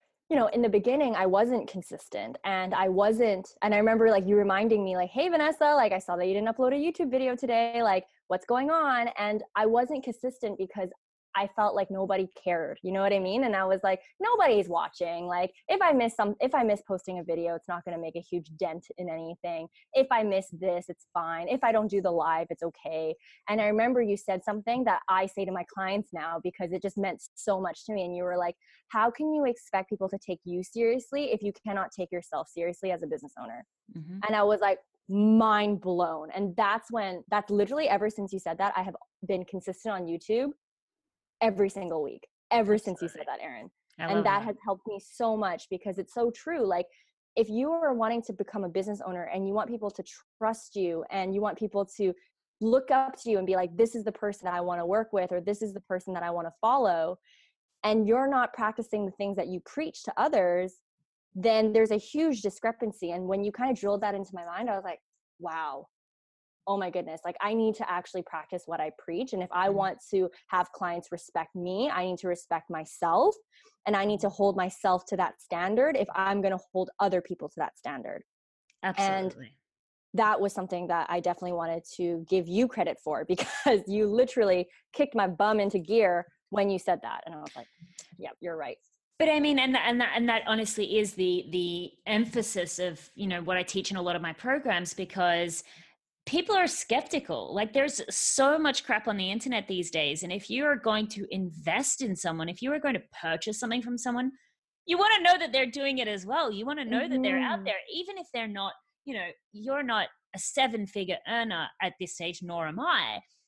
in the beginning, I wasn't consistent, and I remember like you reminding me like, hey, Vanessa, like, I saw that you didn't upload a YouTube video today. Like, what's going on? And I wasn't consistent because I felt like nobody cared. You know what I mean? And I was like, nobody's watching. Like, if I miss posting a video, it's not going to make a huge dent in anything. If I miss this, it's fine. If I don't do the live, it's okay. And I remember you said something that I say to my clients now, because it just meant so much to me. And you were like, how can you expect people to take you seriously if you cannot take yourself seriously as a business owner? Mm-hmm. And I was like, mind blown. And that's literally, ever since you said that, I have been consistent on YouTube every single week, since you said that, Erin. And that has helped me so much, because it's so true. Like, if you are wanting to become a business owner and you want people to trust you, and you want people to look up to you and be like, this is the person that I want to work with, or this is the person that I want to follow, and you're not practicing the things that you preach to others, then there's a huge discrepancy. And when you kind of drilled that into my mind, I was like, wow, oh my goodness, like, I need to actually practice what I preach. And if I want to have clients respect me, I need to respect myself, and I need to hold myself to that standard if I'm going to hold other people to that standard. Absolutely. And that was something that I definitely wanted to give you credit for, because you literally kicked my bum into gear when you said that. And I was like, yeah, you're right. But I mean, and that honestly is the emphasis of, what I teach in a lot of my programs, because people are skeptical. Like, there's so much crap on the internet these days. And if you are going to invest in someone, if you are going to purchase something from someone, you want to know that they're doing it as well. You want to know that they're out there, even if they're not, you're not a 7-figure earner at this stage, nor am I.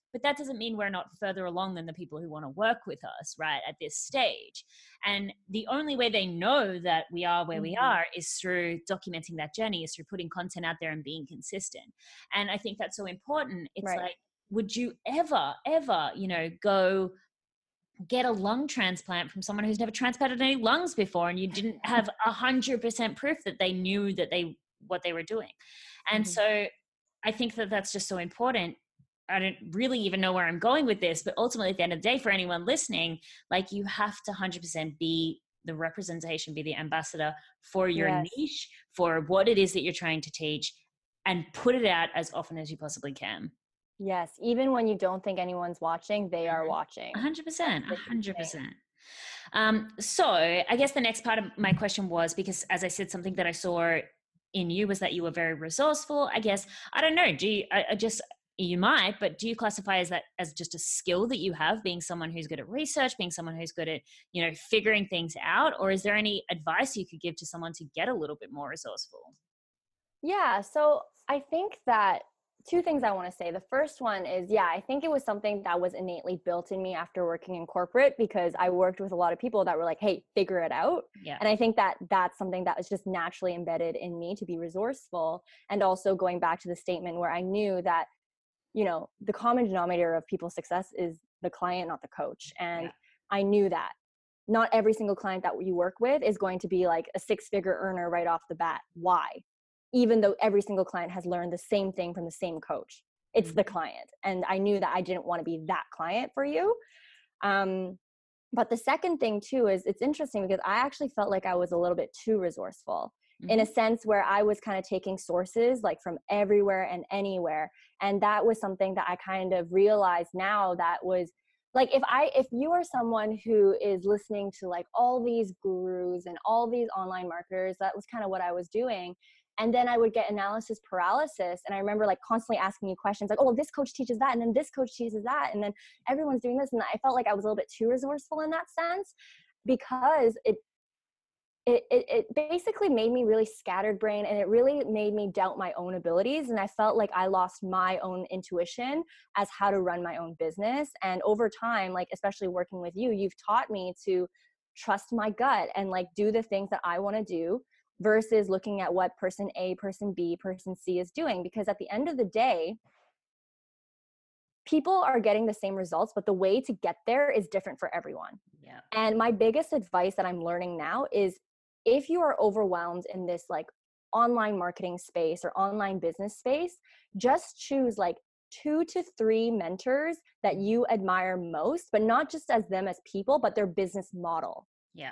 but that doesn't mean we're not further along than the people who want to work with us, right, at this stage. And the only way they know that we are where we are is through documenting that journey, is through putting content out there and being consistent. And I think that's so important. It's like, would you ever, go get a lung transplant from someone who's never transplanted any lungs before, and you didn't have 100% proof that they knew that what they were doing? And so I think that that's just so important. I don't really even know where I'm going with this, but ultimately at the end of the day, for anyone listening, like, you have to 100% be the representation, be the ambassador for your niche, for what it is that you're trying to teach, and put it out as often as you possibly can. Yes. Even when you don't think anyone's watching, they are watching. 100%. So I guess the next part of my question was, because as I said, something that I saw in you was that you were very resourceful. I guess, I don't know, you might, but do you classify that as just a skill that you have, being someone who's good at research, being someone who's good at, figuring things out? Or is there any advice you could give to someone to get a little bit more resourceful? Yeah. So I think that two things I want to say. The first one is, I think it was something that was innately built in me after working in corporate, because I worked with a lot of people that were like, hey, figure it out. Yeah. And I think that that's something that was just naturally embedded in me, to be resourceful. And also going back to the statement where I knew that, the common denominator of people's success is the client, not the coach. And I knew that not every single client that you work with is going to be like a 6-figure earner right off the bat. Why? Even though every single client has learned the same thing from the same coach. It's the client. And I knew that I didn't want to be that client for you. But the second thing too is, it's interesting because I actually felt like I was a little bit too resourceful, in a sense where I was kind of taking sources like from everywhere and anywhere. And that was something that I kind of realized now, that was like, if you are someone who is listening to like all these gurus and all these online marketers, that was kind of what I was doing. And then I would get analysis paralysis. And I remember like constantly asking you questions like, oh, well, this coach teaches that. And then this coach teaches that. And then everyone's doing this. And I felt like I was a little bit too resourceful in that sense, because it basically made me really scattered brain, and it really made me doubt my own abilities. And I felt like I lost my own intuition as how to run my own business. And over time, like, especially working with you, you've taught me to trust my gut and like do the things that I want to do, versus looking at what person A, person B, person C is doing. Because at the end of the day, people are getting the same results, but the way to get there is different for everyone. Yeah. And my biggest advice that I'm learning now is, if you are overwhelmed in this like online marketing space or online business space, just choose like 2 to 3 mentors that you admire most, but not just as them as people, but their business model. Yeah.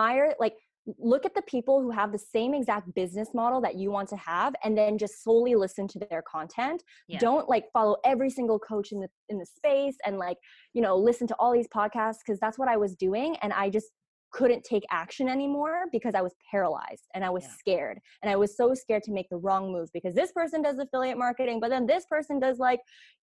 Look at the people who have the same exact business model that you want to have, and then just solely listen to their content. Yeah. Don't like follow every single coach in the space and like, listen to all these podcasts, because that's what I was doing. And I just couldn't take action anymore because I was paralyzed and I was scared. And I was so scared to make the wrong move, because this person does affiliate marketing, but then this person does like,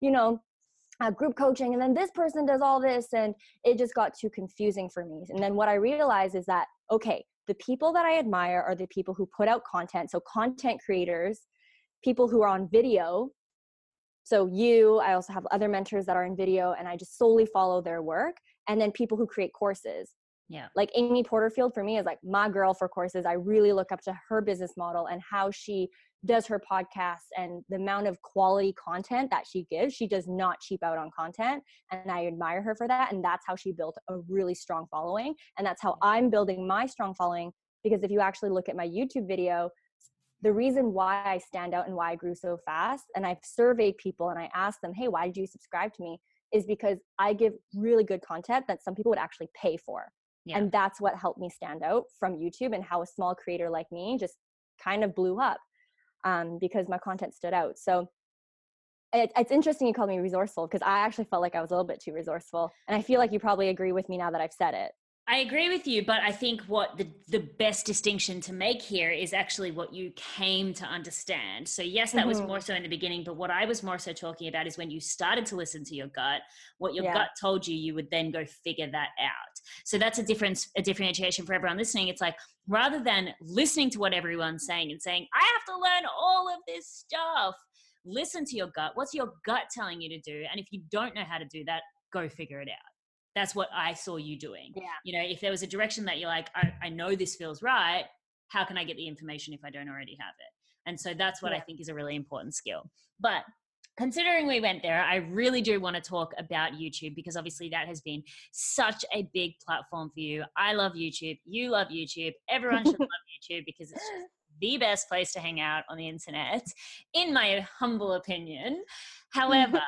group coaching, and then this person does all this. And it just got too confusing for me. And then what I realized is that, okay, the people that I admire are the people who put out content. So content creators, people who are on video. So I also have other mentors that are in video, and I just solely follow their work. And then people who create courses. Yeah. Like Amy Porterfield for me is like my girl for courses. I really look up to her business model and how she does her podcasts and the amount of quality content that she gives. She does not cheap out on content, and I admire her for that. And that's how she built a really strong following. And that's how I'm building my strong following, because if you actually look at my YouTube video, the reason why I stand out and why I grew so fast, and I've surveyed people and I asked them, hey, why did you subscribe to me? Is because I give really good content that some people would actually pay for. Yeah. And that's what helped me stand out from YouTube, and how a small creator like me just kind of blew up because my content stood out. So it's interesting you called me resourceful, because I actually felt like I was a little bit too resourceful. And I feel like you probably agree with me now that I've said it. I agree with you, but I think what the best distinction to make here is actually what you came to understand. So yes, that was more so in the beginning, but what I was more so talking about is when you started to listen to your gut, what your gut told you, you would then go figure that out. So that's a differentiation for everyone listening. It's like, rather than listening to what everyone's saying and saying, I have to learn all of this stuff, listen to your gut. What's your gut telling you to do? And if you don't know how to do that, go figure it out. That's what I saw you doing. Yeah. You know, if there was a direction that you're like, I know this feels right, how can I get the information if I don't already have it? And so that's what I think is a really important skill. But considering we went there, I really do want to talk about YouTube, because obviously that has been such a big platform for you. I love YouTube. You love YouTube. Everyone should love YouTube, because it's just the best place to hang out on the internet, in my humble opinion. However,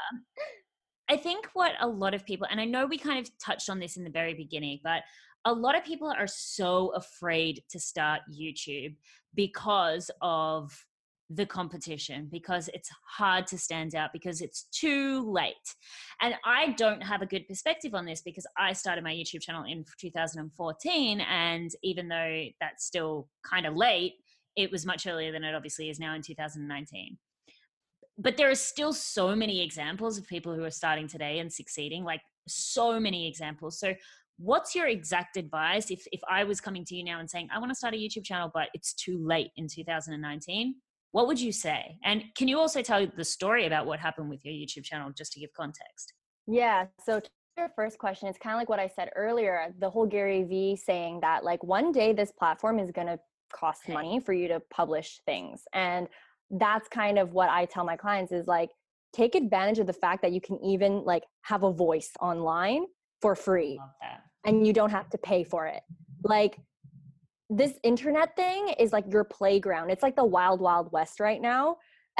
I think what a lot of people, and I know we kind of touched on this in the very beginning, but a lot of people are so afraid to start YouTube because of the competition, because it's hard to stand out, because it's too late. And I don't have a good perspective on this, because I started my YouTube channel in 2014. And even though that's still kind of late, it was much earlier than it obviously is now in 2019. But there are still so many examples of people who are starting today and succeeding, like so many examples. So what's your exact advice if I was coming to you now and saying, I want to start a YouTube channel, but it's too late in 2019? What would you say? And can you also tell the story about what happened with your YouTube channel, just to give context? Yeah. So to your first question, it's kind of like what I said earlier, the whole Gary Vee saying that like one day this platform is going to cost money for you to publish things. And that's kind of what I tell my clients is like, take advantage of the fact that you can even like have a voice online for free. Love that. And you don't have to pay for it. Like this internet thing is like your playground. It's like the wild, wild west right now.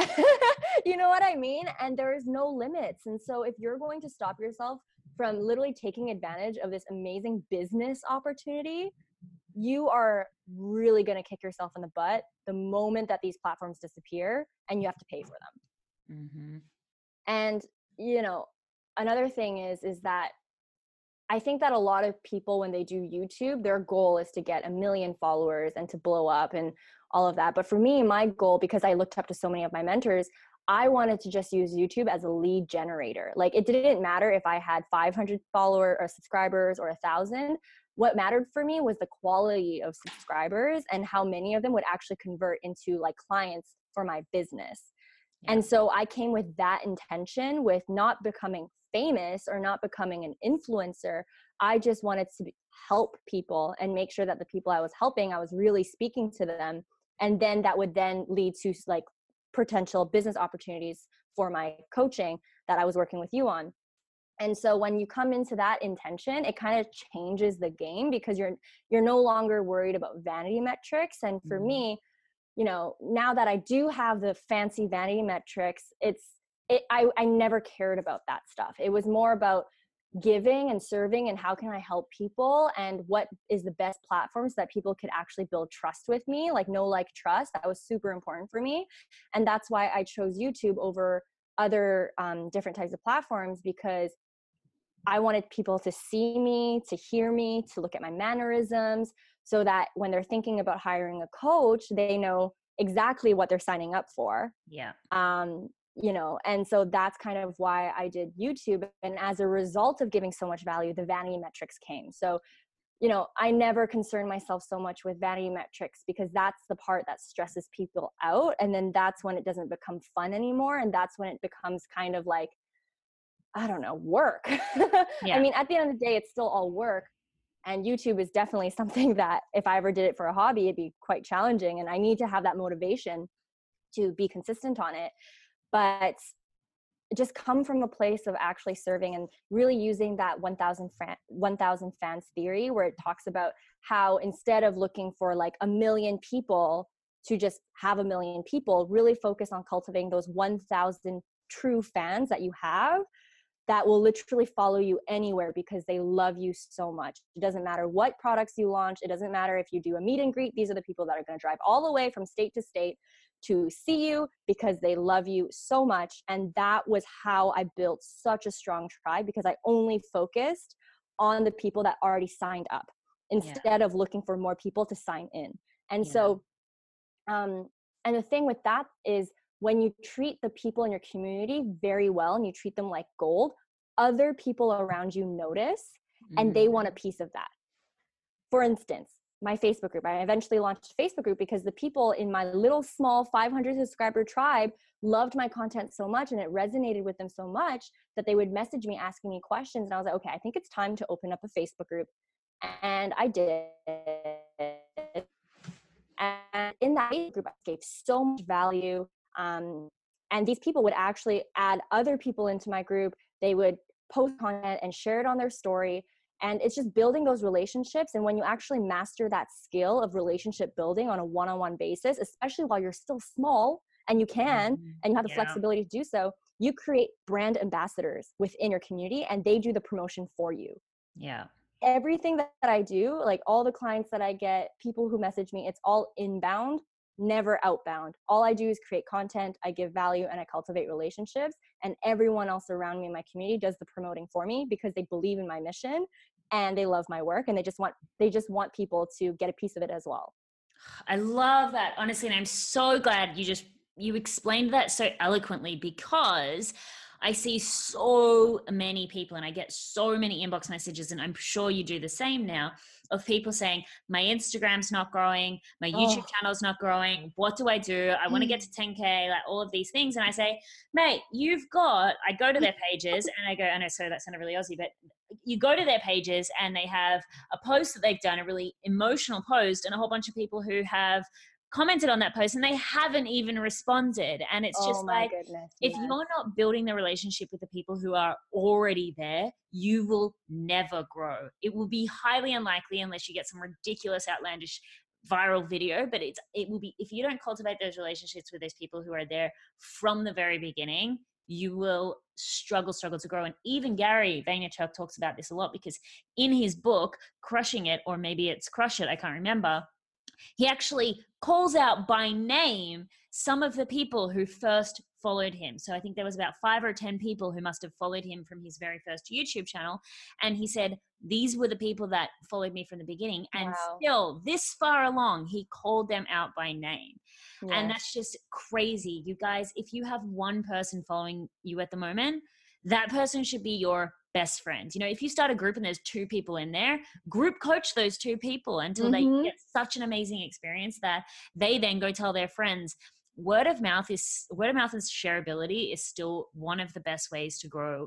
You know what I mean? And there is no limits. And so if you're going to stop yourself from literally taking advantage of this amazing business opportunity, you are really going to kick yourself in the butt the moment that these platforms disappear and you have to pay for them. Mm-hmm. And, you know, another thing is that I think that a lot of people, when they do YouTube, their goal is to get 1 million followers and to blow up and all of that. But for me, my goal, because I looked up to so many of my mentors, I wanted to just use YouTube as a lead generator. Like it didn't matter if I had 500 followers or subscribers or 1,000. What mattered for me was the quality of subscribers and how many of them would actually convert into like clients for my business. Yeah. And so I came with that intention, with not becoming famous or not becoming an influencer. I just wanted to help people and make sure that the people I was helping, I was really speaking to them. And then that would then lead to like potential business opportunities for my coaching that I was working with you on. And so when you come into that intention, it kind of changes the game, because you're no longer worried about vanity metrics. And for me, you know, now that I do have the fancy vanity metrics, I never cared about that stuff. It was more about giving and serving and how can I help people and what is the best platforms that people could actually build trust with me, like know, like, trust. That was super important for me. And that's why I chose YouTube over other different types of platforms, because I wanted people to see me, to hear me, to look at my mannerisms, so that when they're thinking about hiring a coach, they know exactly what they're signing up for. Yeah. You know, and so that's kind of why I did YouTube. And as a result of giving so much value, the vanity metrics came. So, you know, I never concern myself so much with vanity metrics, because that's the part that stresses people out. And then that's when it doesn't become fun anymore. And that's when it becomes kind of like, I don't know, work. Yeah. I mean, at the end of the day, it's still all work. And YouTube is definitely something that if I ever did it for a hobby, it'd be quite challenging. And I need to have that motivation to be consistent on it. But just come from a place of actually serving and really using that 1,000 fans theory, where it talks about how instead of looking for like 1 million people to just have 1 million people, really focus on cultivating those 1,000 true fans that you have, that will literally follow you anywhere because they love you so much. It doesn't matter what products you launch. It doesn't matter if you do a meet and greet. These are the people that are going to drive all the way from state to state to see you because they love you so much. And that was how I built such a strong tribe, because I only focused on the people that already signed up instead of looking for more people to sign in. And so, and the thing with that is, when you treat the people in your community very well and you treat them like gold, other people around you notice and they want a piece of that. For instance, my Facebook group, I eventually launched a Facebook group because the people in my little small 500 subscriber tribe loved my content so much and it resonated with them so much that they would message me asking me questions. And I was like, okay, I think it's time to open up a Facebook group. And I did. And in that Facebook group, I gave so much value. And these people would actually add other people into my group. They would post content and share it on their story. And it's just building those relationships. And when you actually master that skill of relationship building on a one-on-one basis, especially while you're still small and you can, and you have the flexibility to do so, you create brand ambassadors within your community and they do the promotion for you. Yeah. Everything that I do, like all the clients that I get, people who message me, it's all inbound, never outbound. All I do is create content, I give value, and I cultivate relationships. And everyone else around me in my community does the promoting for me because they believe in my mission and they love my work and they just want people to get a piece of it as well. I love that, honestly, and I'm so glad you explained that so eloquently, because I see so many people and I get so many inbox messages, and I'm sure you do the same now, of people saying, my Instagram's not growing, my YouTube channel's not growing. What do I do? I want to get to 10K, like all of these things. And I say, mate, I go to their pages and I go, I know, so that sounded really Aussie, but you go to their pages and they have a post that they've done, a really emotional post, and a whole bunch of people who have commented on that post and they haven't even responded. And it's just like, if you're not building the relationship with the people who are already there, you will never grow. It will be highly unlikely unless you get some ridiculous, outlandish viral video, but it will be, if you don't cultivate those relationships with those people who are there from the very beginning, you will struggle to grow. And even Gary Vaynerchuk talks about this a lot, because in his book, Crushing It, or maybe it's Crush It, I can't remember, he actually calls out by name some of the people who first followed him. So I think there was about 5 or 10 people who must have followed him from his very first YouTube channel. And he said, these were the people that followed me from the beginning. And still this far along, he called them out by name. Yes. And that's just crazy. You guys, if you have one person following you at the moment, that person should be your best friend. You know, if you start a group and there's 2 people in there, group coach those 2 people until they get such an amazing experience that they then go tell their friends. Word of mouth and shareability is still one of the best ways to grow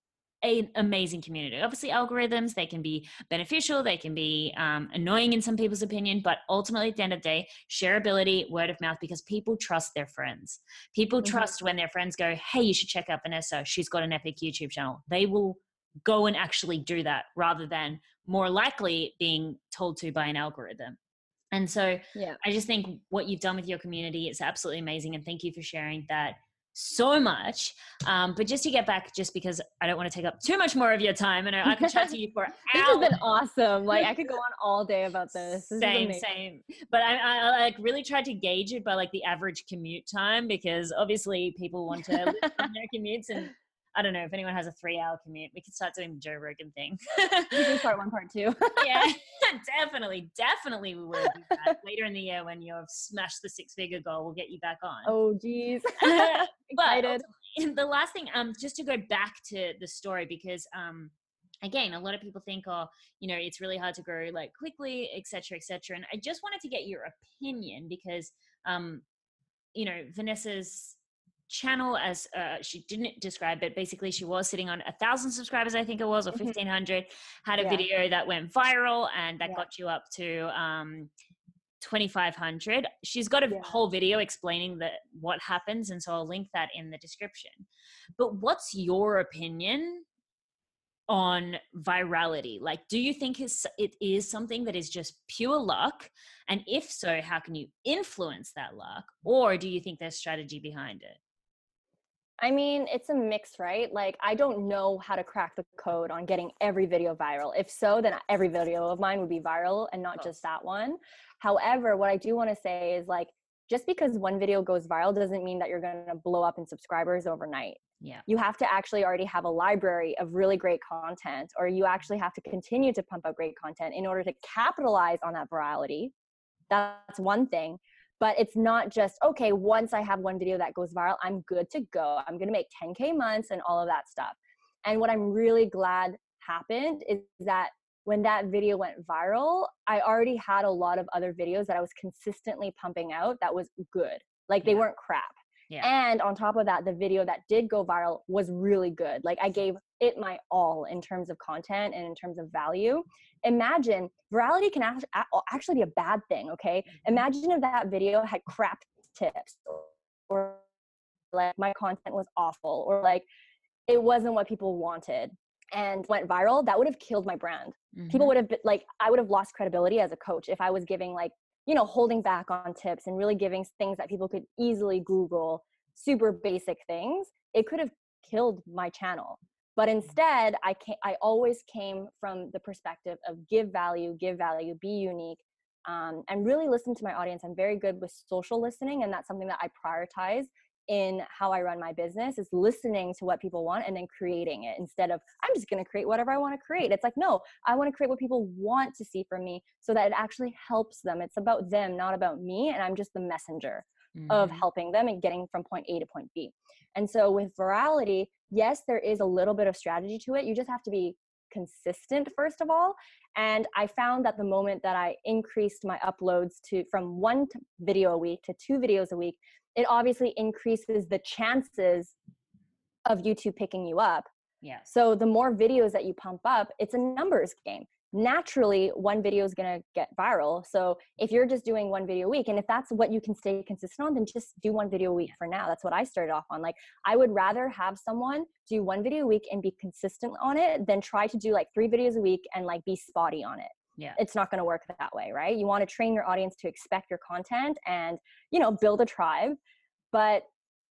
an amazing community. Obviously, algorithms, they can be beneficial, they can be annoying in some people's opinion, but ultimately at the end of the day, shareability, word of mouth, because people trust their friends. People trust when their friends go, hey, you should check out Vanessa, she's got an epic YouTube channel. They will go and actually do that rather than more likely being told to by an algorithm. And so I just think what you've done with your community is absolutely amazing. And thank you for sharing that so much. But just to get back, just because I don't want to take up too much more of your time, and I could chat to you for hours. This has been awesome. Like I could go on all day about this. Same. But I like really tried to gauge it by like the average commute time, because obviously people want to live in their commutes, and I don't know if anyone has a 3-hour commute, we could start doing the Joe Rogan thing. You can part 1, part 2. Yeah, definitely we will do that later in the year when you've smashed the 6-figure goal. We'll get you back on. Oh, geez. But the last thing, just to go back to the story, because again, a lot of people think, oh, you know, it's really hard to grow like quickly, et cetera, et cetera. And I just wanted to get your opinion because, you know, Vanessa's channel, as she didn't describe it, basically she was sitting on 1,000 subscribers, I think it was, or 1,500, had a video that went viral and that got you up to 2,500. She's got a whole video explaining what happens, and so I'll link that in the description. But what's your opinion on virality? Like, do you think it is something that is just pure luck? And if so, how can you influence that luck? Or do you think there's strategy behind it? I mean, it's a mix, right? Like, I don't know how to crack the code on getting every video viral. If so, then every video of mine would be viral and not just that one. However, what I do want to say is, like, just because one video goes viral doesn't mean that you're going to blow up in subscribers overnight. Yeah. You have to actually already have a library of really great content, or you actually have to continue to pump out great content in order to capitalize on that virality. That's one thing. But it's not just, okay, once I have one video that goes viral, I'm good to go. I'm going to make 10K months and all of that stuff. And what I'm really glad happened is that when that video went viral, I already had a lot of other videos that I was consistently pumping out that was good. Like, they weren't crap. Yeah. And on top of that, the video that did go viral was really good. Like I gave it my all in terms of content and in terms of value. Imagine virality can actually be a bad thing. Okay. Imagine if that video had crap tips, or like my content was awful, or like it wasn't what people wanted and went viral. That would have killed my brand. People would have been like, I would have lost credibility as a coach if I was giving like, you know, holding back on tips and really giving things that people could easily Google, super basic things. It could have killed my channel. But instead, I always came from the perspective of give value, be unique, and really listen to my audience. I'm very good with social listening, and that's something that I prioritize in how I run my business, is listening to what people want and then creating it, instead of I'm just going to create whatever I want to create. It's like, no, I want to create what people want to see from me so that it actually helps them. It's about them, not about me. And I'm just the messenger of helping them and getting from point A to point B. And so with virality, yes, there is a little bit of strategy to it. You just have to be consistent, first of all. And I found that the moment that I increased my uploads from 1 video a week to 2 videos a week, it obviously increases the chances of YouTube picking you up. Yeah. So the more videos that you pump up, it's a numbers game. Naturally, 1 video is going to get viral. So if you're just doing 1 video a week, and if that's what you can stay consistent on, then just do 1 video a week for now. That's what I started off on. Like, I would rather have someone do 1 video a week and be consistent on it than try to do like 3 videos a week and like be spotty on it. Yeah. It's not going to work that way, right? You want to train your audience to expect your content and, you know, build a tribe. But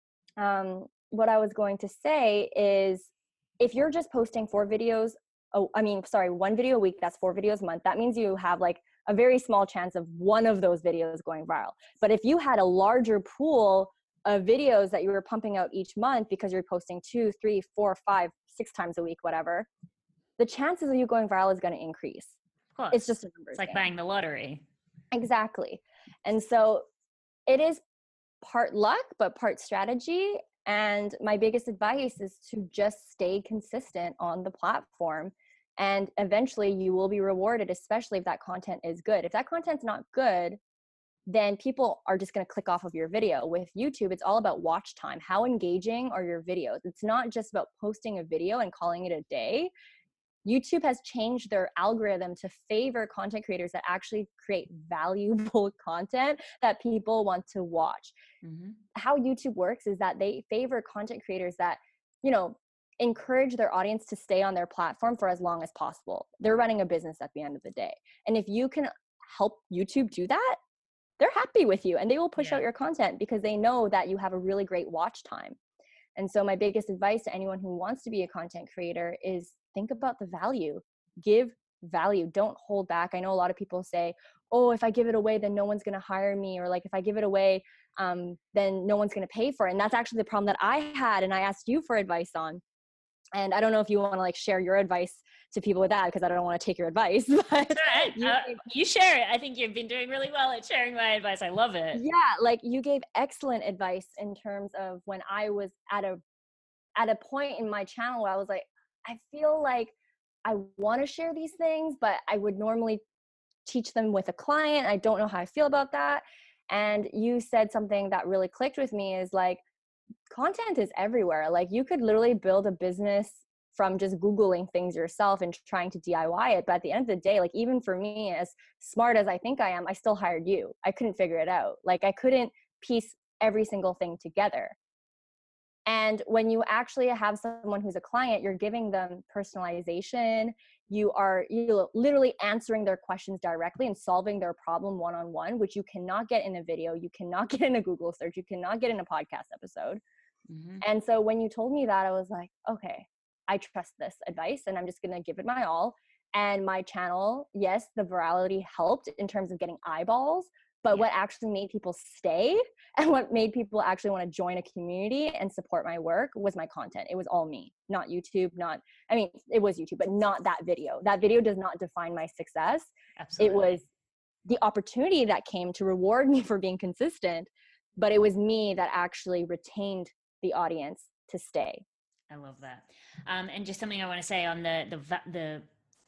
what I was going to say is, if you're just posting 1 video a week, that's 4 videos a month. That means you have like a very small chance of one of those videos going viral. But if you had a larger pool of videos that you were pumping out each month because you're posting 2, 3, 4, 5, 6 times a week, whatever, the chances of you going viral is going to increase. Of course. It's just a numbers It's like game. buying the lottery. Exactly. And so it is part luck, but part strategy. And my biggest advice is to just stay consistent on the platform. And eventually you will be rewarded, especially if that content is good. If that content's not good, then people are just going to click off of your video. With YouTube, it's all about watch time. How engaging are your videos? It's not just about posting a video and calling it a day. YouTube has changed their algorithm to favor content creators that actually create valuable content that people want to watch. How YouTube works is that they favor content creators that, you know, encourage their audience to stay on their platform for as long as possible. They're running a business at the end of the day. And if you can help YouTube do that, they're happy with you and they will push out your content because they know that you have a really great watch time. And so my biggest advice to anyone who wants to be a content creator is think about the value. Give value. Don't hold back. I know a lot of people say, oh, if I give it away, then no one's going to hire me. Or like, if I give it away, then no one's going to pay for it. And that's actually the problem that I had. And I asked you for advice on. And I don't know if you want to like share your advice to people with that, because I don't want to take your advice. But you share it. I think you've been doing really well at sharing my advice. I love it. Yeah, like you gave excellent advice in terms of when I was at a point in my channel where I was like, I feel like I want to share these things, but I would normally teach them with a client. I don't know how I feel about that. And you said something that really clicked with me is like, content is everywhere. Like you could literally build a business from just Googling things yourself and trying to DIY it. But at the end of the day, like even for me, as smart as I think I am, I still hired you. I couldn't figure it out. Like I couldn't piece every single thing together. And when you actually have someone who's a client, you're giving them personalization. You're literally answering their questions directly and solving their problem one-on-one, which you cannot get in a video. You cannot get in a Google search. You cannot get in a podcast episode. And so when you told me that, I was like, okay, I trust this advice and I'm just going to give it my all. And my channel, yes, the virality helped in terms of getting eyeballs, but what actually made people stay and what made people actually want to join a community and support my work was my content. It was all me, not YouTube, it was YouTube, but not that video. That video does not define my success. Absolutely. It was the opportunity that came to reward me for being consistent, but it was me that actually retained the audience to stay. I love that. And just something I want to say on the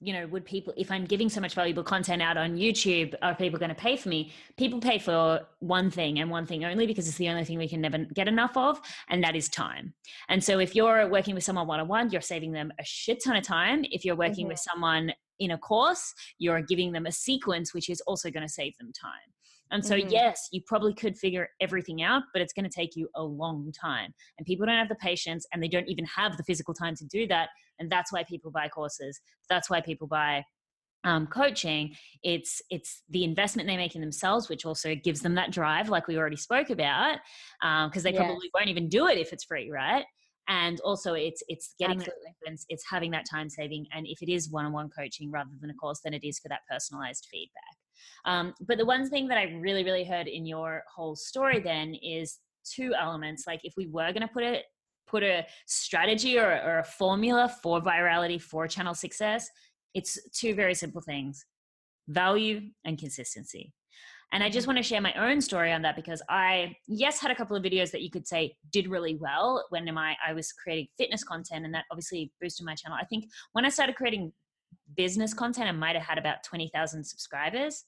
would people, if I'm giving so much valuable content out on YouTube, are people going to pay for me? People pay for one thing and one thing only, because it's the only thing we can never get enough of, and that is time. And so if you're working with someone one-on-one, you're saving them a shit ton of time. If you're working with someone in a course, you're giving them a sequence, which is also going to save them time. And so, yes, you probably could figure everything out, but it's going to take you a long time. And people don't have the patience, and they don't even have the physical time to do that. And that's why people buy courses. That's why people buy coaching. It's the investment they make in themselves, which also gives them that drive, like we already spoke about, because they probably won't even do it if it's free, right? And also it's getting that difference, it's having that time saving. And if it is one-on-one coaching rather than a course, then it is for that personalized feedback. But the one thing that I really, really heard in your whole story then is two elements. Like if we were going to put a strategy or a formula for virality, for channel success, it's two very simple things: value and consistency. And I just want to share my own story on that, because I, had a couple of videos that you could say did really well when I was creating fitness content, and that obviously boosted my channel. I think when I started creating business content, I might have had about 20,000 subscribers.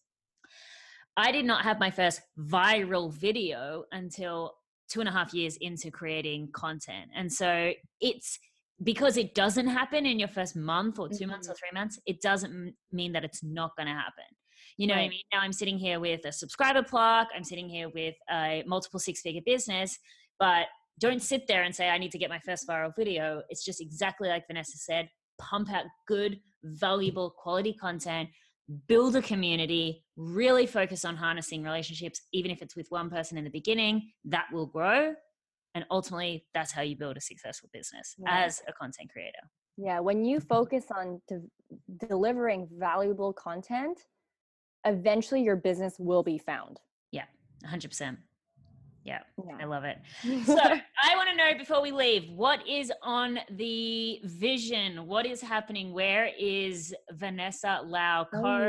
I did not have my first viral video until 2.5 years into creating content. And so it's because it doesn't happen in your first month or 2 months or 3 months, it doesn't mean that it's not going to happen. You know what I mean? Now I'm sitting here with a subscriber plaque. I'm sitting here with a multiple 6-figure business, but don't sit there and say, I need to get my first viral video. It's just exactly like Vanessa said, pump out good, valuable, quality content, build a community, really focus on harnessing relationships. Even if it's with one person in the beginning, that will grow. And ultimately, that's how you build a successful business as a content creator. Yeah. When you focus on delivering valuable content, eventually your business will be found. Yeah, 100%. Yeah, I love it. So I want to know, before we leave, what is on the vision? What is happening? Where is Vanessa Lau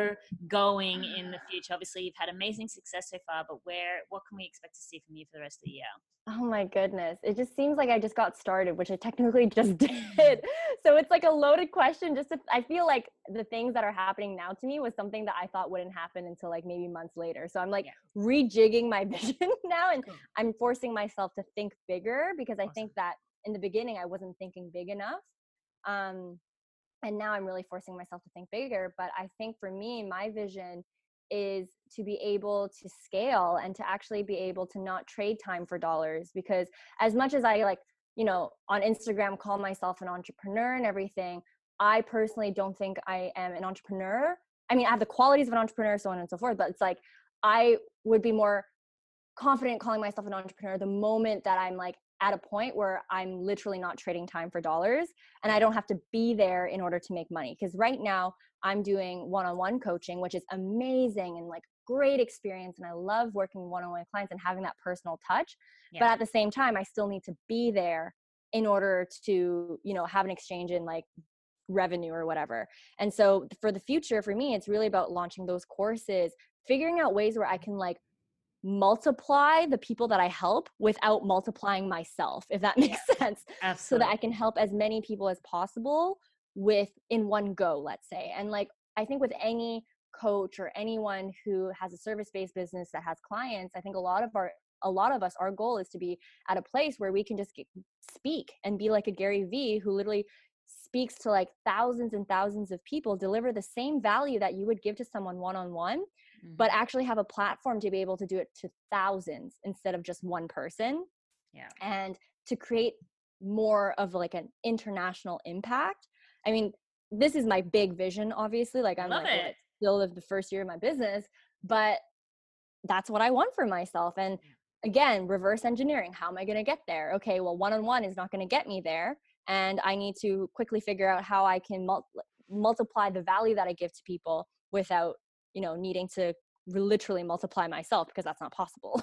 going in the future? Obviously, you've had amazing success so far, but what can we expect to see from you for the rest of the year? Oh my goodness. It just seems like I just got started, which I technically just did. So it's like a loaded question. I feel like the things that are happening now to me was something that I thought wouldn't happen until like maybe months later. So I'm like rejigging my vision now, and I'm forcing myself to think bigger, because I think that in the beginning I wasn't thinking big enough. And now I'm really forcing myself to think bigger. But I think for me, my vision is to be able to scale and to actually be able to not trade time for dollars. Because as much as I on Instagram call myself an entrepreneur and everything, I personally don't think I am an entrepreneur. I mean, I have the qualities of an entrepreneur, so on and so forth, but it's like, I would be more confident calling myself an entrepreneur the moment that I'm like at a point where I'm literally not trading time for dollars, and I don't have to be there in order to make money. Because right now I'm doing one-on-one coaching, which is amazing and like great experience. And I love working one-on-one with clients and having that personal touch. Yeah. But at the same time, I still need to be there in order to, have an exchange in like revenue or whatever. And so for the future, for me, it's really about launching those courses, figuring out ways where I can like multiply the people that I help without multiplying myself, if that makes sense. Absolutely. So that I can help as many people as possible in one go, let's say. And like, I think with any coach or anyone who has a service-based business that has clients, I think a lot of us, our goal is to be at a place where we can just speak and be like a Gary Vee, who literally speaks to like thousands and thousands of people, deliver the same value that you would give to someone one-on-one, but actually have a platform to be able to do it to thousands instead of just one person. Yeah. And to create more of like an international impact. I mean, this is my big vision, obviously. Like I'm still of the first year of my business, but that's what I want for myself. And again, reverse engineering. How am I going to get there? Okay, well, one-on-one is not going to get me there. And I need to quickly figure out how I can multiply the value that I give to people without, needing to literally multiply myself, because that's not possible.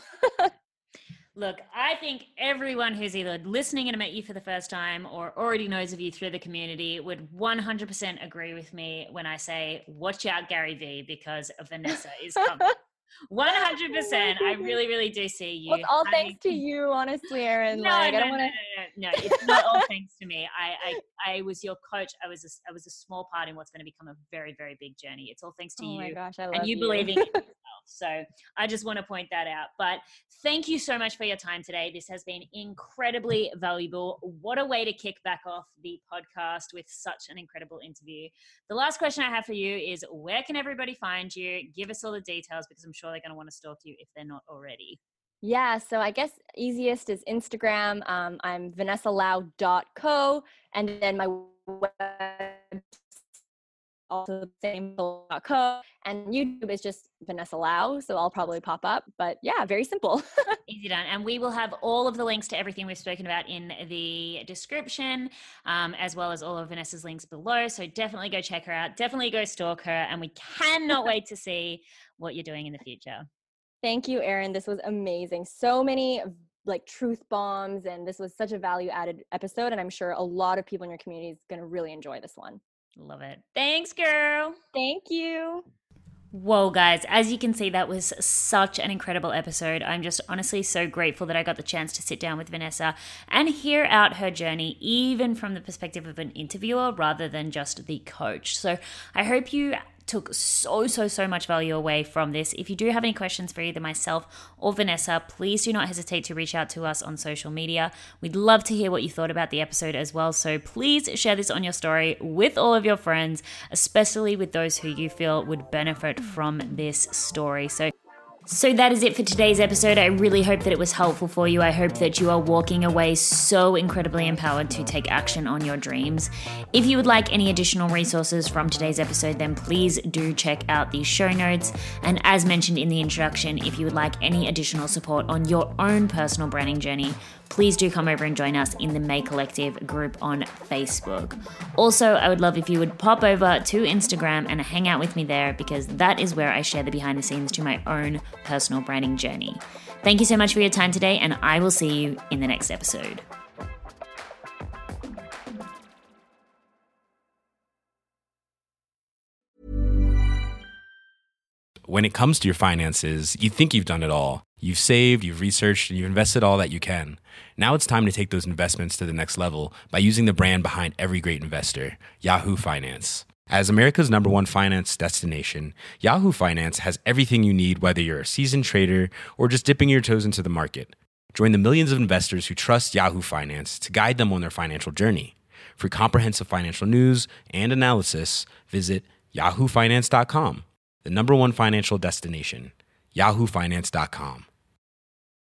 Look, I think everyone who's either listening and met you for the first time or already knows of you through the community would 100% agree with me when I say, watch out, Gary Vee, because Vanessa is coming. 100%. I really, really do see you. Well, it's all thanks to you, honestly, Erin. No, it's not all thanks to me. I was your coach. I was a small part in what's going to become a very, very big journey. It's all thanks to you. Oh my gosh, I love and you believing in yourself. So I just want to point that out. But thank you so much for your time today. This has been incredibly valuable. What a way to kick back off the podcast with such an incredible interview. The last question I have for you is, where can everybody find you? Give us all the details, because I'm sure they're going to want to stalk you if they're not already. Yeah, so I guess easiest is Instagram. I'm vanessalau.co, and then my web also the same .co, and YouTube is just Vanessa Lau, so I'll probably pop up. But yeah, very simple. Easy done. And we will have all of the links to everything we've spoken about in the description, as well as all of Vanessa's links below. So definitely go check her out. Definitely go stalk her. And we cannot wait to see what you're doing in the future. Thank you, Erin. This was amazing. So many like truth bombs, and this was such a value added episode. And I'm sure a lot of people in your community is going to really enjoy this one. Love it. Thanks, girl. Thank you. Whoa, guys, as you can see, that was such an incredible episode. I'm just honestly so grateful that I got the chance to sit down with Vanessa and hear out her journey, even from the perspective of an interviewer rather than just the coach. So I hope you took so much value away from this. If you do have any questions for either myself or Vanessa, please do not hesitate to reach out to us on social media. We'd love to hear what you thought about the episode as well. So please share this on your story with all of your friends, especially with those who you feel would benefit from this story. So that is it for today's episode. I really hope that it was helpful for you. I hope that you are walking away so incredibly empowered to take action on your dreams. If you would like any additional resources from today's episode, then please do check out the show notes. And as mentioned in the introduction, if you would like any additional support on your own personal branding journey, please do come over and join us in the May Collective group on Facebook. Also, I would love if you would pop over to Instagram and hang out with me there, because that is where I share the behind the scenes to my own personal branding journey. Thank you so much for your time today, and I will see you in the next episode. When it comes to your finances, you think you've done it all. You've saved, you've researched, and you've invested all that you can. Now it's time to take those investments to the next level by using the brand behind every great investor, Yahoo Finance. As America's #1 finance destination, Yahoo Finance has everything you need, whether you're a seasoned trader or just dipping your toes into the market. Join the millions of investors who trust Yahoo Finance to guide them on their financial journey. For comprehensive financial news and analysis, visit yahoofinance.com. The #1 financial destination, yahoofinance.com.